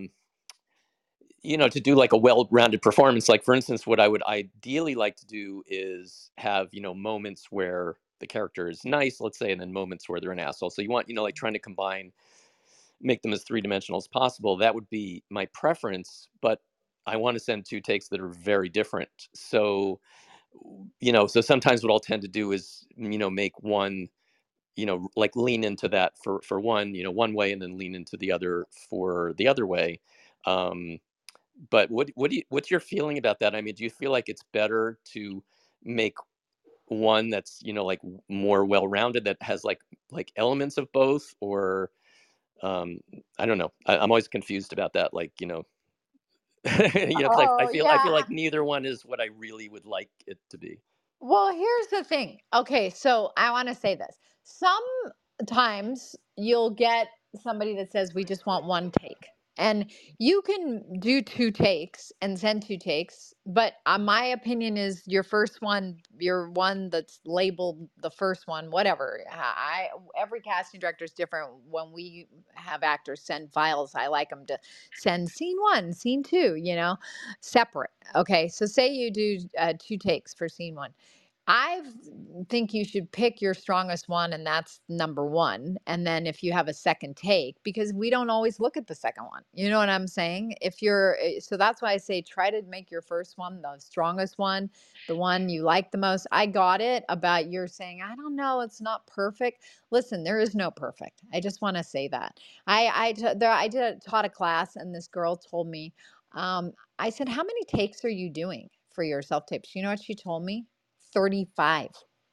to do like a well-rounded performance, like for instance, what I would ideally like to do is have moments where the character is nice, let's say, and then moments where they're an asshole. So you want like trying to make them as three-dimensional as possible. That would be my preference, but I want to send 2 takes that are very different. So so sometimes what I'll tend to do is make one like lean into that for one one way, and then lean into the other for the other way. um but what's your feeling about that? I mean, do you feel like it's better to make one that's, you know, like more well-rounded, that has like elements of both, or I don't know. I'm always confused about that. Like, you know, you know, because Oh, I feel yeah. like neither one is what I really would like it to be. Well, here's the thing. Okay, so I want to say this. Sometimes you'll get somebody that says, we just want one take. And you can do two takes and send two takes. But my opinion is your first one, your one that's labeled the first one, whatever. Every casting director is different. When we have actors send files, I like them to send scene one, scene two, you know, separate. Okay, so say you do two takes for scene one. I think you should pick your strongest one, and that's number one. And then if you have a second take, because we don't always look at the second one. You know what I'm saying? So that's why I say try to make your first one the strongest one, the one you like the most. I got it about you're saying, I don't know, it's not perfect. Listen, there is no perfect. I just want to say that. Taught a class, and this girl told me, I said, how many takes are you doing for your self tapes? You know what she told me? 35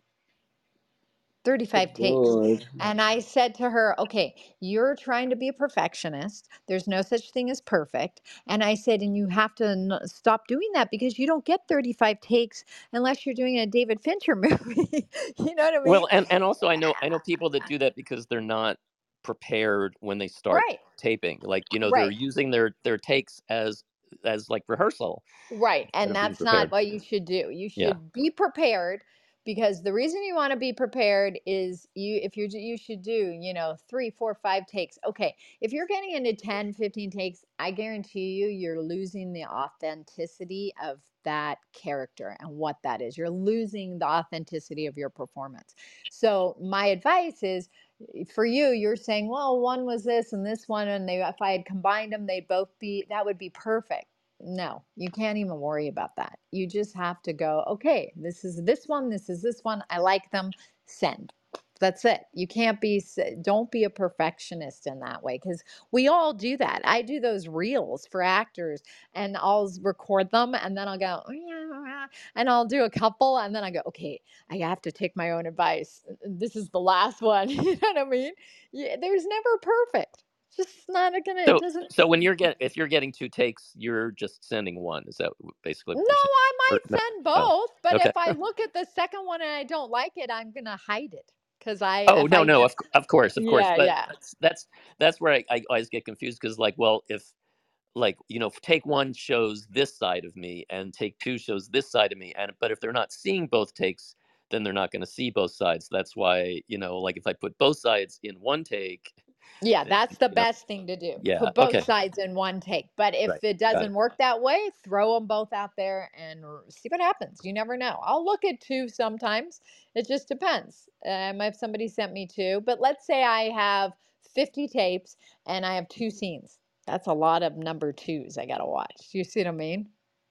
Good takes. Lord. And I said to her, okay, you're trying to be a perfectionist. There's no such thing as perfect. And I said, and you have to stop doing that, because you don't get 35 takes unless you're doing a David Fincher movie. You know what I mean? Well, and also I know people that do that because they're not prepared when they start Right, taping. Like, you know, they're right. using their takes as like rehearsal Right. instead And of being that's not prepared. what you should do. You Yeah. should be prepared, because the reason you want to be prepared is you should do, 3, 4, 5 takes. Okay. If you're getting into 10, 15 takes, I guarantee you're losing the authenticity of that character and what that is. You're losing the authenticity of your performance. So my advice is, for you, you're saying, well, one was this and this one, and if I had combined them, that would be perfect. No, you can't even worry about that. You just have to go, okay, this is this one, this is this one. I like them. Send. That's it. You can't don't be a perfectionist in that way, because we all do that. I do those reels for actors, and I'll record them, and then I'll go, "Oh, yeah," and I'll do a couple, and then I go, okay, I have to take my own advice. This is the last one. You know what I mean? Yeah, there's never perfect. It's just not gonna, it doesn't. So when if you're getting two takes, you're just sending one. Is that basically No, what you're saying? I Or might no? send Oh, both, but okay. if I look at the second one and I don't like it, I'm gonna hide it, because Oh, if no, I no, get, of course, yeah, but yeah, that's where I always get confused, because, like, well, if, like, you know, take one shows this side of me and take two shows this side of me, but if they're not seeing both takes, then they're not going to see both sides. That's why, you know, like, if I put both sides in one take, yeah, then, that's the you know, best thing to do. yeah, Put both okay, sides in one take. But if right, it got it. doesn't work that way, throw them both out there and see what happens. You never know. I'll look at two sometimes. It just depends. If somebody sent me two, but let's say I have 50 tapes and I have two scenes. That's a lot of number twos I gotta watch. You see what I mean?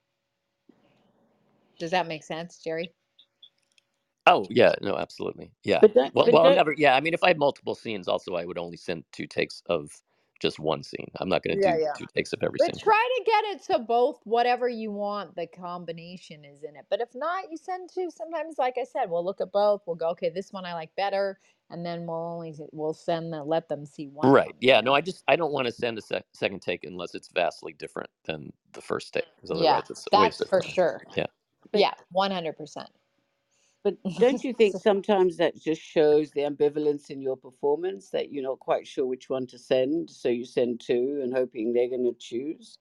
Does that make sense, Jerry? Oh, yeah, no, absolutely, yeah. But don't, Well, but I'm don't, never, yeah. I mean, if I had multiple scenes, also, I would only send two takes of just one scene. I'm not going to Yeah, do yeah. two takes of every But scene. try to get it so both, whatever you want, the combination is in it. But if not, you send two. Sometimes, like I said, we'll look at both. We'll go, okay, this one I like better, and then we'll let them see one of Right. them. Yeah. No, I don't want to send a second take unless it's vastly different than the first take, because Yeah, otherwise it's a waste that's of for time. sure. Yeah. but Yeah, 100%. but don't you think sometimes that just shows the ambivalence in your performance, that you're not quite sure which one to send, so you send two and hoping they're going to choose?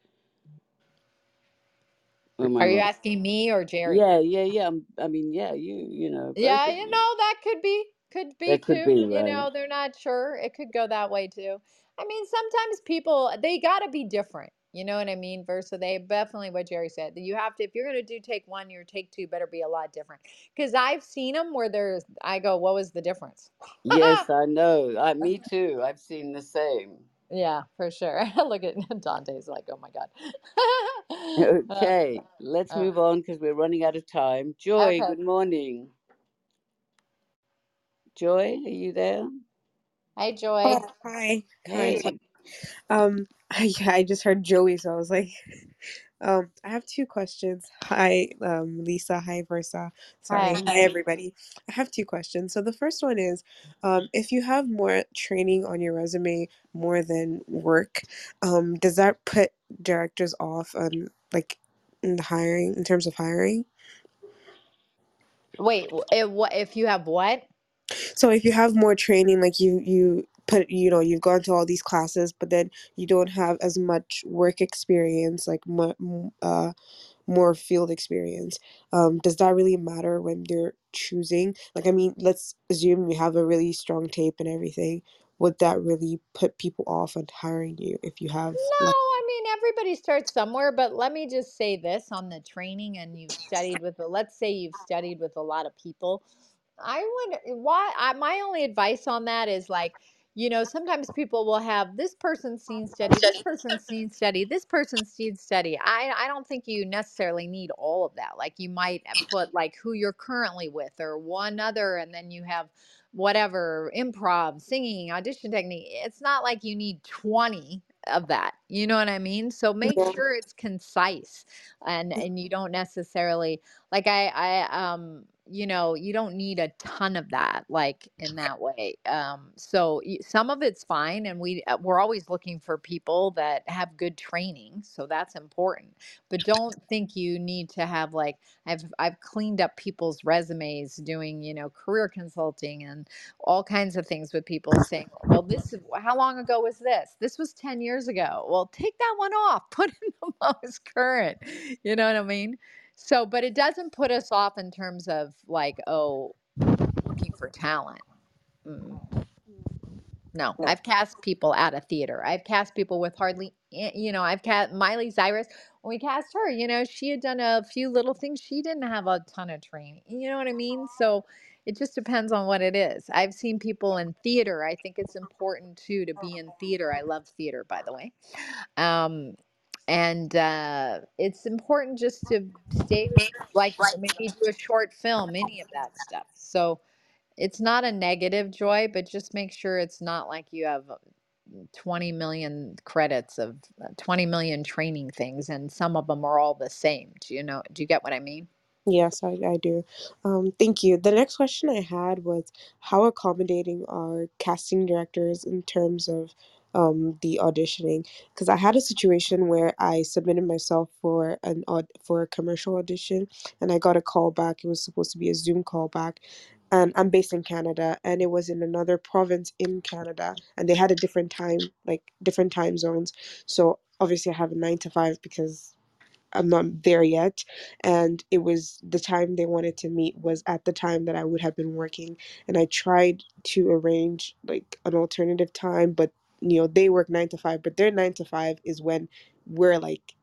Or am I Are you wrong? asking me or Jerry? Yeah, yeah, yeah. I mean, yeah, you know, both Yeah, of you. that could be That could too. be right. They're not sure. It could go that way too. I mean, sometimes people, they got to be different. You know what I mean? Versus they definitely, what Jerry said, that you have to, if you're going to do take one, your take two better be a lot different. Because I've seen them where I go, what was the difference? Yes, I know. Me too. I've seen the same. Yeah, for sure. Look at Dante's like, oh my God. Okay, let's Uh, move on because we're running out of time. Joy, okay. good morning. Joy, are you there? Hi, Oh, Joy. hi. Hi. Hey. I just heard Joey, so I was like, I have two questions. Hi, Lisa. Hi, Versa. Sorry. Hi. Hi, everybody. I have two questions. So the first one is, if you have more training on your resume more than work, does that put directors off on like in the hiring, in terms of hiring? Wait, if you have what? So if you have more training, like you put, you've gone to all these classes, but then you don't have as much work experience, like more field experience. Does that really matter when they're choosing? Like, I mean, let's assume you have a really strong tape and everything. Would that really put people off on hiring you if you have No, like? I mean everybody starts somewhere, but let me just say this on the training and you've studied with let's say you've studied with a lot of people. I my only advice on that is like, sometimes people will have this person's seen study, this person's seen study, this person's seen study. I don't think you necessarily need all of that. Like you might put like who you're currently with or one other, and then you have whatever improv, singing, audition technique. It's not like you need 20 of that. You know what I mean? So make Yeah, sure it's concise and you don't necessarily like you don't need a ton of that like in that way. So some of it's fine, and we're always looking for people that have good training, so that's important. But don't think you need to have like I've cleaned up people's resumes doing career consulting and all kinds of things with people saying, well, how long ago was this? This was 10 years ago. Well, take that one off, put in the most current. You know what I mean? So, but it doesn't put us off in terms of like, oh, looking for talent. Mm, no, I've cast people out of theater. I've cast people with hardly, I've cast Miley Cyrus. When we cast her, she had done a few little things. She didn't have a ton of training. You know what I mean? So it just depends on what it is. I've seen people in theater. I think it's important too to be in theater. I love theater, by the way. Um, and it's important just to stay with, like, maybe do a short film, any of that stuff. So it's not a negative, Joy, but just make sure it's not like you have 20 million credits of 20 million training things and some of them are all the same. Do you get what I mean? yes, I do. Thank you. The next question I had was, how accommodating are casting directors in terms of the auditioning? Because I had a situation where I submitted myself for for a commercial audition, and I got a call back. It was supposed to be a Zoom call back, and I'm based in Canada, and it was in another province in Canada, and they had a different time, like different time zones. So obviously, I have a 9 to 5 because I'm not there yet. And it was the time they wanted to meet was at the time that I would have been working. And I tried to arrange like an alternative time, but they work 9 to 5, but their 9 to 5 is when we're like,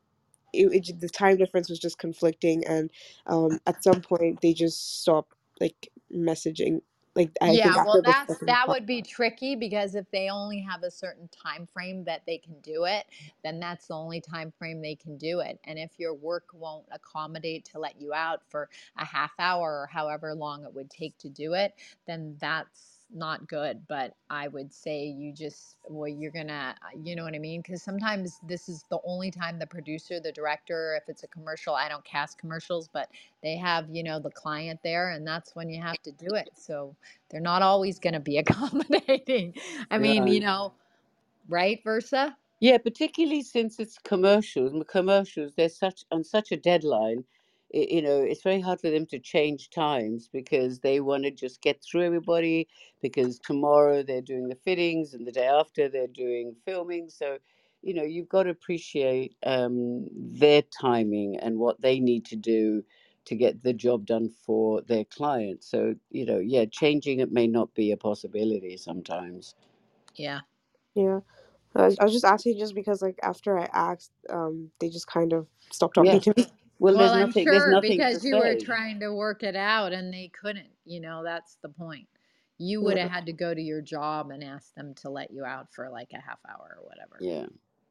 the time difference was just conflicting. And at some point, they just stopped like messaging. Like, I think Yeah, after well, the second that call. would be tricky because if they only have a certain time frame that they can do it, then that's the only time frame they can do it. And if your work won't accommodate to let you out for a half hour or however long it would take to do it, then that's not good. But I would say you're gonna, you know what I mean? Because sometimes this is the only time the producer, the director, if it's a commercial, I don't cast commercials, but they have, the client there, and that's when you have to do it. So they're not always going to be accommodating. I mean, Right. right, Versa? Yeah, particularly since it's commercials. And commercials, they're such on such a deadline. It's very hard for them to change times because they want to just get through everybody. Because tomorrow they're doing the fittings, and the day after they're doing filming. So, you've got to appreciate their timing and what they need to do to get the job done for their client. So, yeah, changing it may not be a possibility sometimes. Yeah. Yeah. I was just asking just because like after I asked, they just kind of stopped talking Yeah. to me. Well, Well, I'm there's sure nothing to because you were say. trying to work it out and they couldn't, that's the point. You would have Yeah. had to go to your job and ask them to let you out for like a half hour or whatever. Yeah.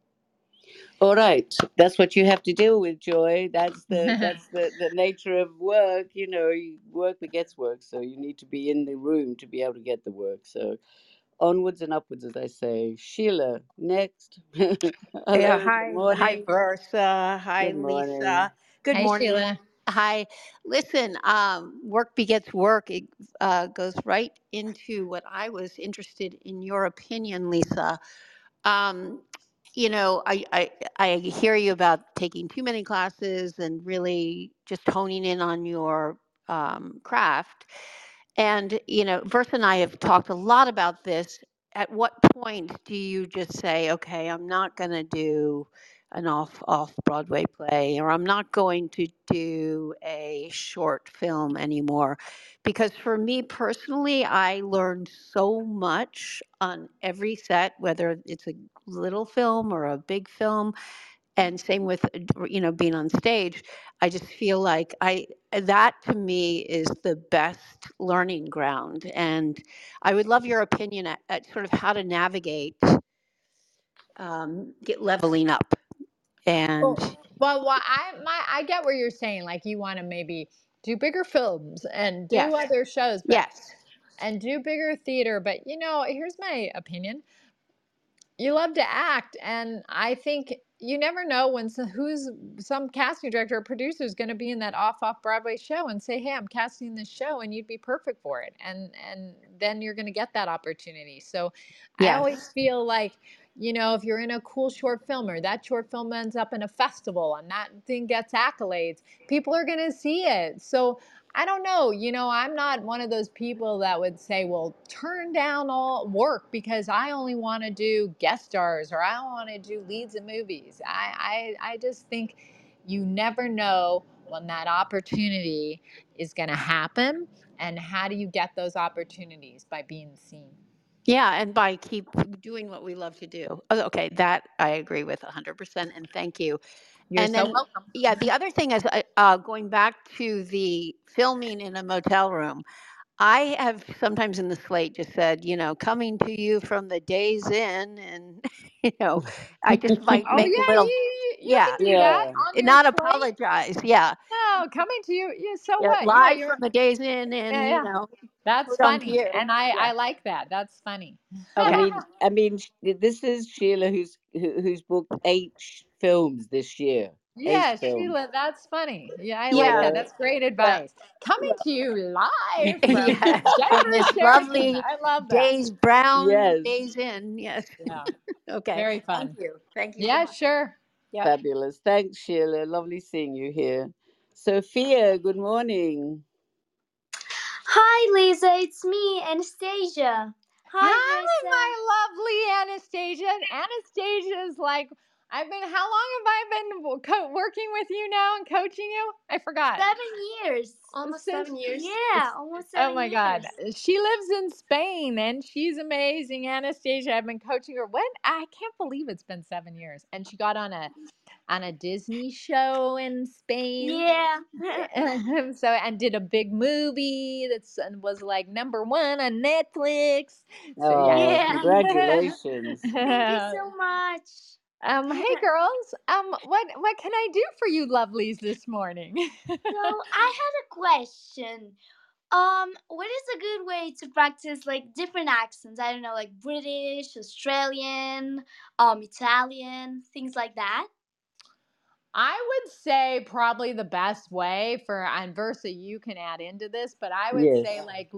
All right. That's what you have to deal with, Joy. That's the nature of work. Work begets work. So you need to be in the room to be able to get the work. So, onwards and upwards, as I say. Sheila, next. Yeah, Hello, good hi, morning. Versa. Hi, Good morning. Lisa. Good Hi, morning. Sheila. Hi. Listen, work begets work. It goes right into what I was interested in your opinion, Lisa. Um, I hear you about taking too many classes and really just honing in on your craft. And, Versa and I have talked a lot about this. At what point do you just say, okay, I'm not going to do an off Broadway play, or I'm not going to do a short film anymore? Because for me personally, I learned so much on every set, whether it's a little film or a big film, and same with being on stage. I just feel like I that to me is the best learning ground, and I would love your opinion at sort of how to navigate get leveling up. And Well, I get what you're saying. Like you want to maybe do bigger films and do yes, other shows, but yes, and do bigger theater. But here's my opinion. You love to act, and I think you never know when who's some casting director or producer is going to be in that off Broadway show and say, "Hey, I'm casting this show, and you'd be perfect for it," and then you're going to get that opportunity. So, I always yes, feel like if you're in a cool short film or that short film ends up in a festival and that thing gets accolades, people are going to see it. So I don't know. I'm not one of those people that would say, well, turn down all work because I only want to do guest stars or I want to do leads in movies. I just think you never know when that opportunity is going to happen. And how do you get those opportunities? By being seen. yeah, and by keep doing what we love to do. Oh, okay, that I agree with 100%, and thank you. You're And so then, welcome. yeah, the other thing is going back to the filming in a motel room. I have sometimes in the slate just said, coming to you from the Days Inn, and you know, I just might Oh make a yeah, little, you yeah, can do that Yeah. on and your not slate. apologize. Yeah, No, coming to you. Yeah, so yeah, what? live You're from the Days Inn, and yeah. That's put on funny, cue. and I Yeah. I like that. That's funny. Okay. I mean, this is Sheila who's booked 8 films this year. Eight Yeah, films. Sheila, that's funny. Yeah, I You like Yeah. that. know. That's great Yeah. advice. Coming to you live from Yes, from Jennifer this Sheridan. lovely I love that. Days Brown Yes. Days Inn. Yes. Yeah, Okay. very Thank fun. you. Thank you so Yeah, much. sure. Yep. Fabulous. Thanks, Sheila. Lovely seeing you here. Sophia, good morning. Hi, Lisa. It's me, Anastasia. Hi, Hi, Versa. my lovely Anastasia. Anastasia is like, how long have I been working with you now and coaching you? I forgot. 7 years. Almost Since 7 years. Yeah, almost Oh 7 my God. years. She lives in Spain and she's amazing. Anastasia, I've been coaching her. I can't believe it's been 7 years. And she got on a Disney show in Spain. Yeah. And did a big movie and was like #1 on Netflix. So yeah. Oh, Yeah. congratulations. Thank you so much. Hey girls. What can I do for you lovelies this morning? So, I had a question. What is a good way to practice like different accents? I don't know, like British, Australian, Italian, things like that. I would say probably the best way and Versa, you can add into this, but I would say Yes. like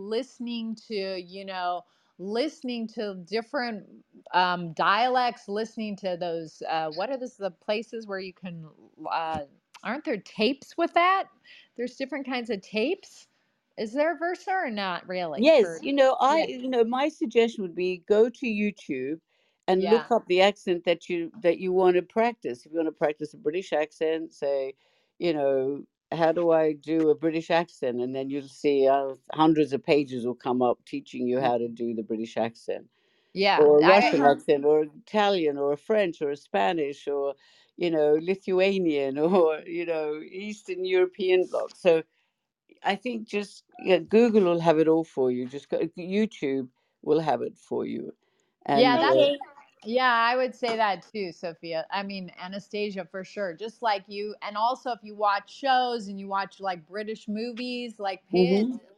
listening to different dialects, listening to those, what are the places where you can, uh, aren't there tapes with that? There's different kinds of tapes. Is there Versa or not really Yes, for, I yeah, my suggestion would be go to YouTube and yeah, look up the accent that you want to practice. If you want to practice a British accent, say, you know, how do I do a British accent? And then you'll see hundreds of pages will come up teaching you how to do the British accent, yeah. or a I Russian accent, or Italian, or a French, or a Spanish, or Lithuanian, or Eastern European bloc. So I think just, yeah, Google will have it all for you. Just go, YouTube will have it for you. Yeah, And that's Okay. yeah, I would say that too, Sophia. I mean, Anastasia for sure. Just like you, and also if you watch shows and you watch like British movies, like mhm.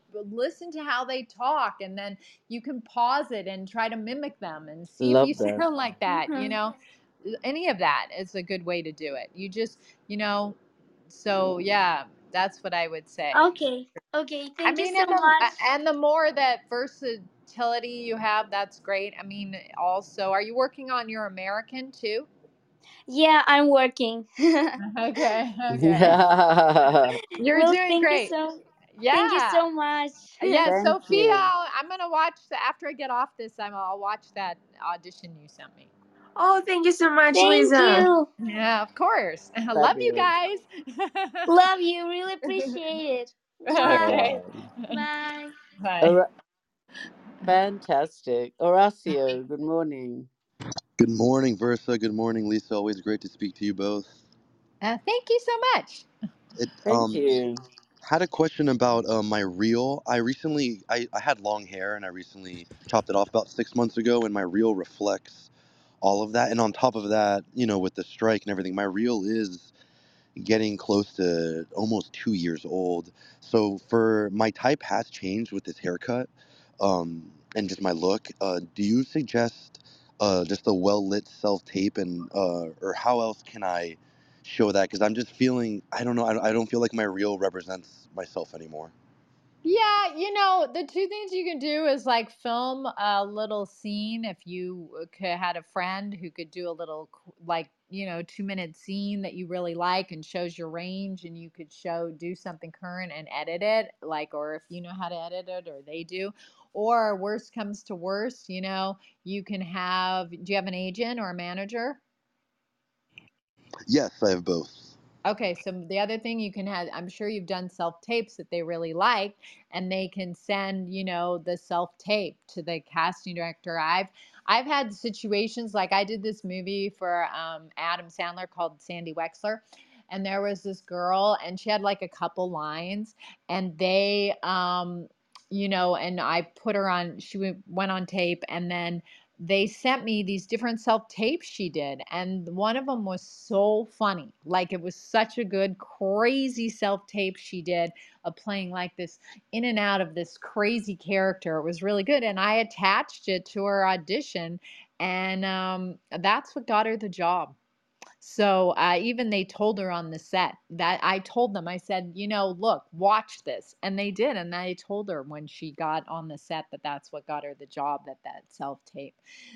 listen to how they talk, and then you can pause it and try to mimic them and see if you Love that. sound like that, Mhm. any of that is a good way to do it. You just, so yeah, that's what I would say. Okay. Okay. I Thank you mean, so much. and the more that versatility you have, that's great. I mean, also, are you working on your American too? Yeah, I'm working. Okay, okay. Yeah. You're Well, doing great. thank you Yeah. so much. Yeah, Thank Sophia, you. I'm gonna watch after I get off this. I'll watch that audition you sent me. Oh, thank you so much, Thank Lisa. you. Yeah, of course. I love you Fabulous. guys. Love you. Really appreciate it. Mwah. Okay. Oh, Bye. Bye. Hora- fantastic. Horacio, good morning. Good morning, Versa. Good morning, Lisa. Always great to speak to you both. Thank you so much. It Thank you. had a question about my reel. I had long hair and I recently chopped it off about 6 months ago, and my reel reflects all of that. And on top of that, with the strike and everything, my reel is getting close to almost 2 years old. So for my type has changed with this haircut, and just my look. Do you suggest just a well lit self tape, and or how else can I show that? Because I'm just feeling, I don't know, I don't feel like my reel represents myself anymore. Yeah, the two things you can do is like film a little scene. If you had a friend who could do a little, like, 2-minute scene that you really like and shows your range, and you could do something current and edit it, like, or if you know how to edit it or they do. Or worst comes to worst, you can do you have an agent or a manager? Yes, I have both. Okay, so the other thing you can have, I'm sure you've done self tapes that they really like, and they can send, the self tape to the casting director. I've had situations like I did this movie for Adam Sandler called Sandy Wexler, and there was this girl, and she had like a couple lines, and and I put her on. She went on tape, and then they sent me these different self tapes she did, and one of them was so funny. Like, it was such a good crazy self tape she did of playing like this in and out of this crazy character. It was really good, and I attached it to her audition, and that's what got her the job. So even they told her on the set that I told them, I said, look, watch this. And they did. And I told her when she got on the set that that's what got her the job, that self tape.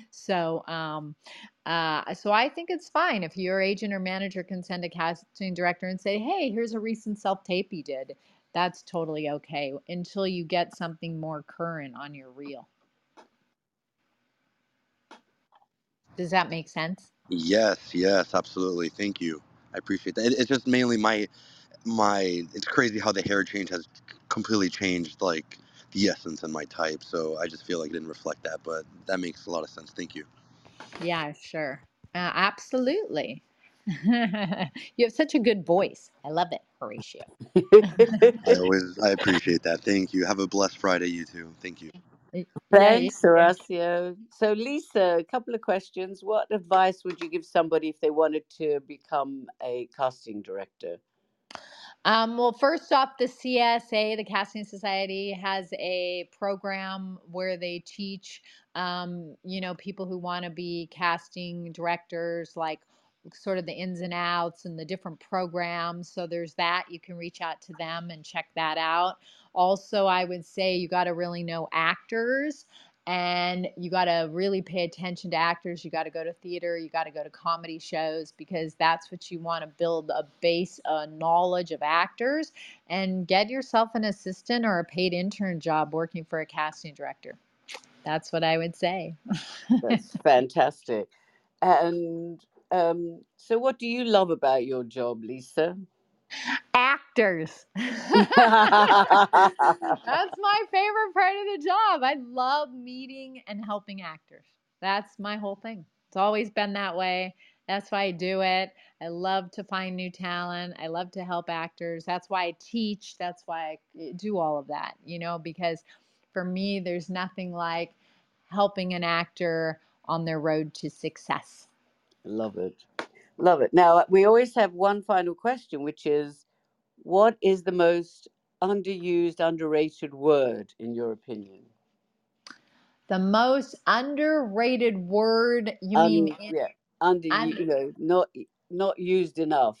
So I think it's fine if your agent or manager can send a casting director and say, hey, here's a recent self tape you did. That's totally okay until you get something more current on your reel. Does that make sense? Yes, absolutely. Thank you. I appreciate that. It's just mainly it's crazy how the hair change has completely changed like the essence in my type. So I just feel like it didn't reflect that, but that makes a lot of sense. Thank you. Yeah, sure. Absolutely. You have such a good voice. I love it, Horatio. I appreciate that. Thank you. Have a blessed Friday, you too. Thank you. Yeah, you Thanks, Horacio. So, Lisa, a couple of questions. What advice would you give somebody if they wanted to become a casting director? Well, first off, the CSA, the Casting Society, has a program where they teach, people who want to be casting directors, like sort of the ins and outs and the different programs. So there's that. You can reach out to them and check that out. Also, I would say you got to really know actors, and you got to really pay attention to actors. You got to go to theater, you got to go to comedy shows, because that's what you want to build a base, knowledge of actors, and get yourself an assistant or a paid intern job working for a casting director. That's what I would say. That's fantastic. And so, what do you love about your job, Lisa? Actors. That's my favorite part of the job. I love meeting and helping actors. That's my whole thing. It's always been that way. That's why I do it. I love to find new talent. I love to help actors. That's why I teach. That's why I do all of that, because for me, there's nothing like helping an actor on their road to success. Love it. Love it. Now, we always have one final question, which is, what is the most underused, underrated word in your opinion? The most underrated word, you mean in Yeah, under un, you know, not used enough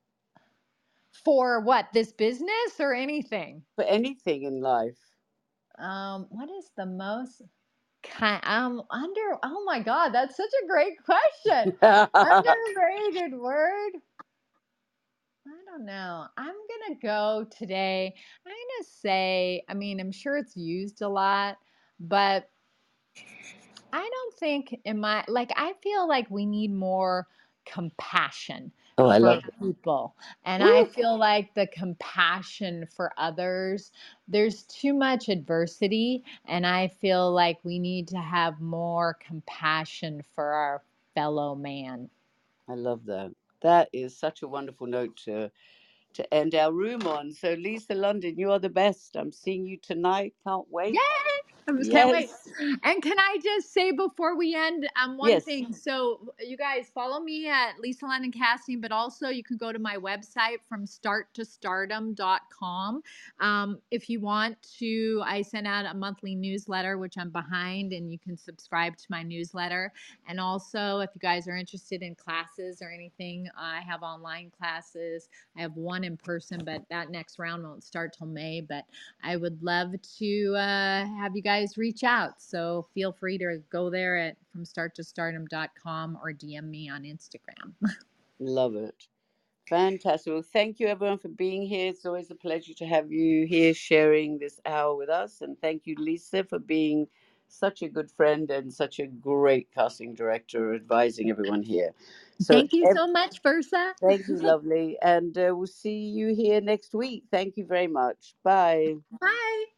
for what? This business or anything? for anything in life. What is the most under oh my god, that's such a great question. Underrated word? I don't know. I'm gonna go today. I'm gonna say, I mean, I'm sure it's used a lot, but I don't think in my like I feel like we need more compassion Oh, I for love it. people. And I Woo! feel like the compassion for others, there's too much adversity, and I feel like we need to have more compassion for our fellow man. I love that. That is such a wonderful note to end our room on. So, Lisa London, you are the best. I'm seeing you tonight. Can't Yay! wait. I just can't wait. Yes. And can I just say before we end, one Yes. thing? So you guys follow me at Lisa London Casting, but also you can go to my website from starttostardom.com. If you want to, I send out a monthly newsletter, which I'm behind, and you can subscribe to my newsletter. And also, if you guys are interested in classes or anything, I have online classes. I have one in person, but that next round won't start till May. But I would love to have you guys reach out. So feel free to go there at fromstarttostardom.com or DM me on Instagram. Love it. Fantastic. Well, thank you everyone for being here. It's always a pleasure to have you here sharing this hour with us. And thank you, Lisa, for being such a good friend and such a great casting director advising everyone here. So, Thank you so much, Versa. thank you, lovely. And we'll see you here next week. Thank you very much. Bye. Bye.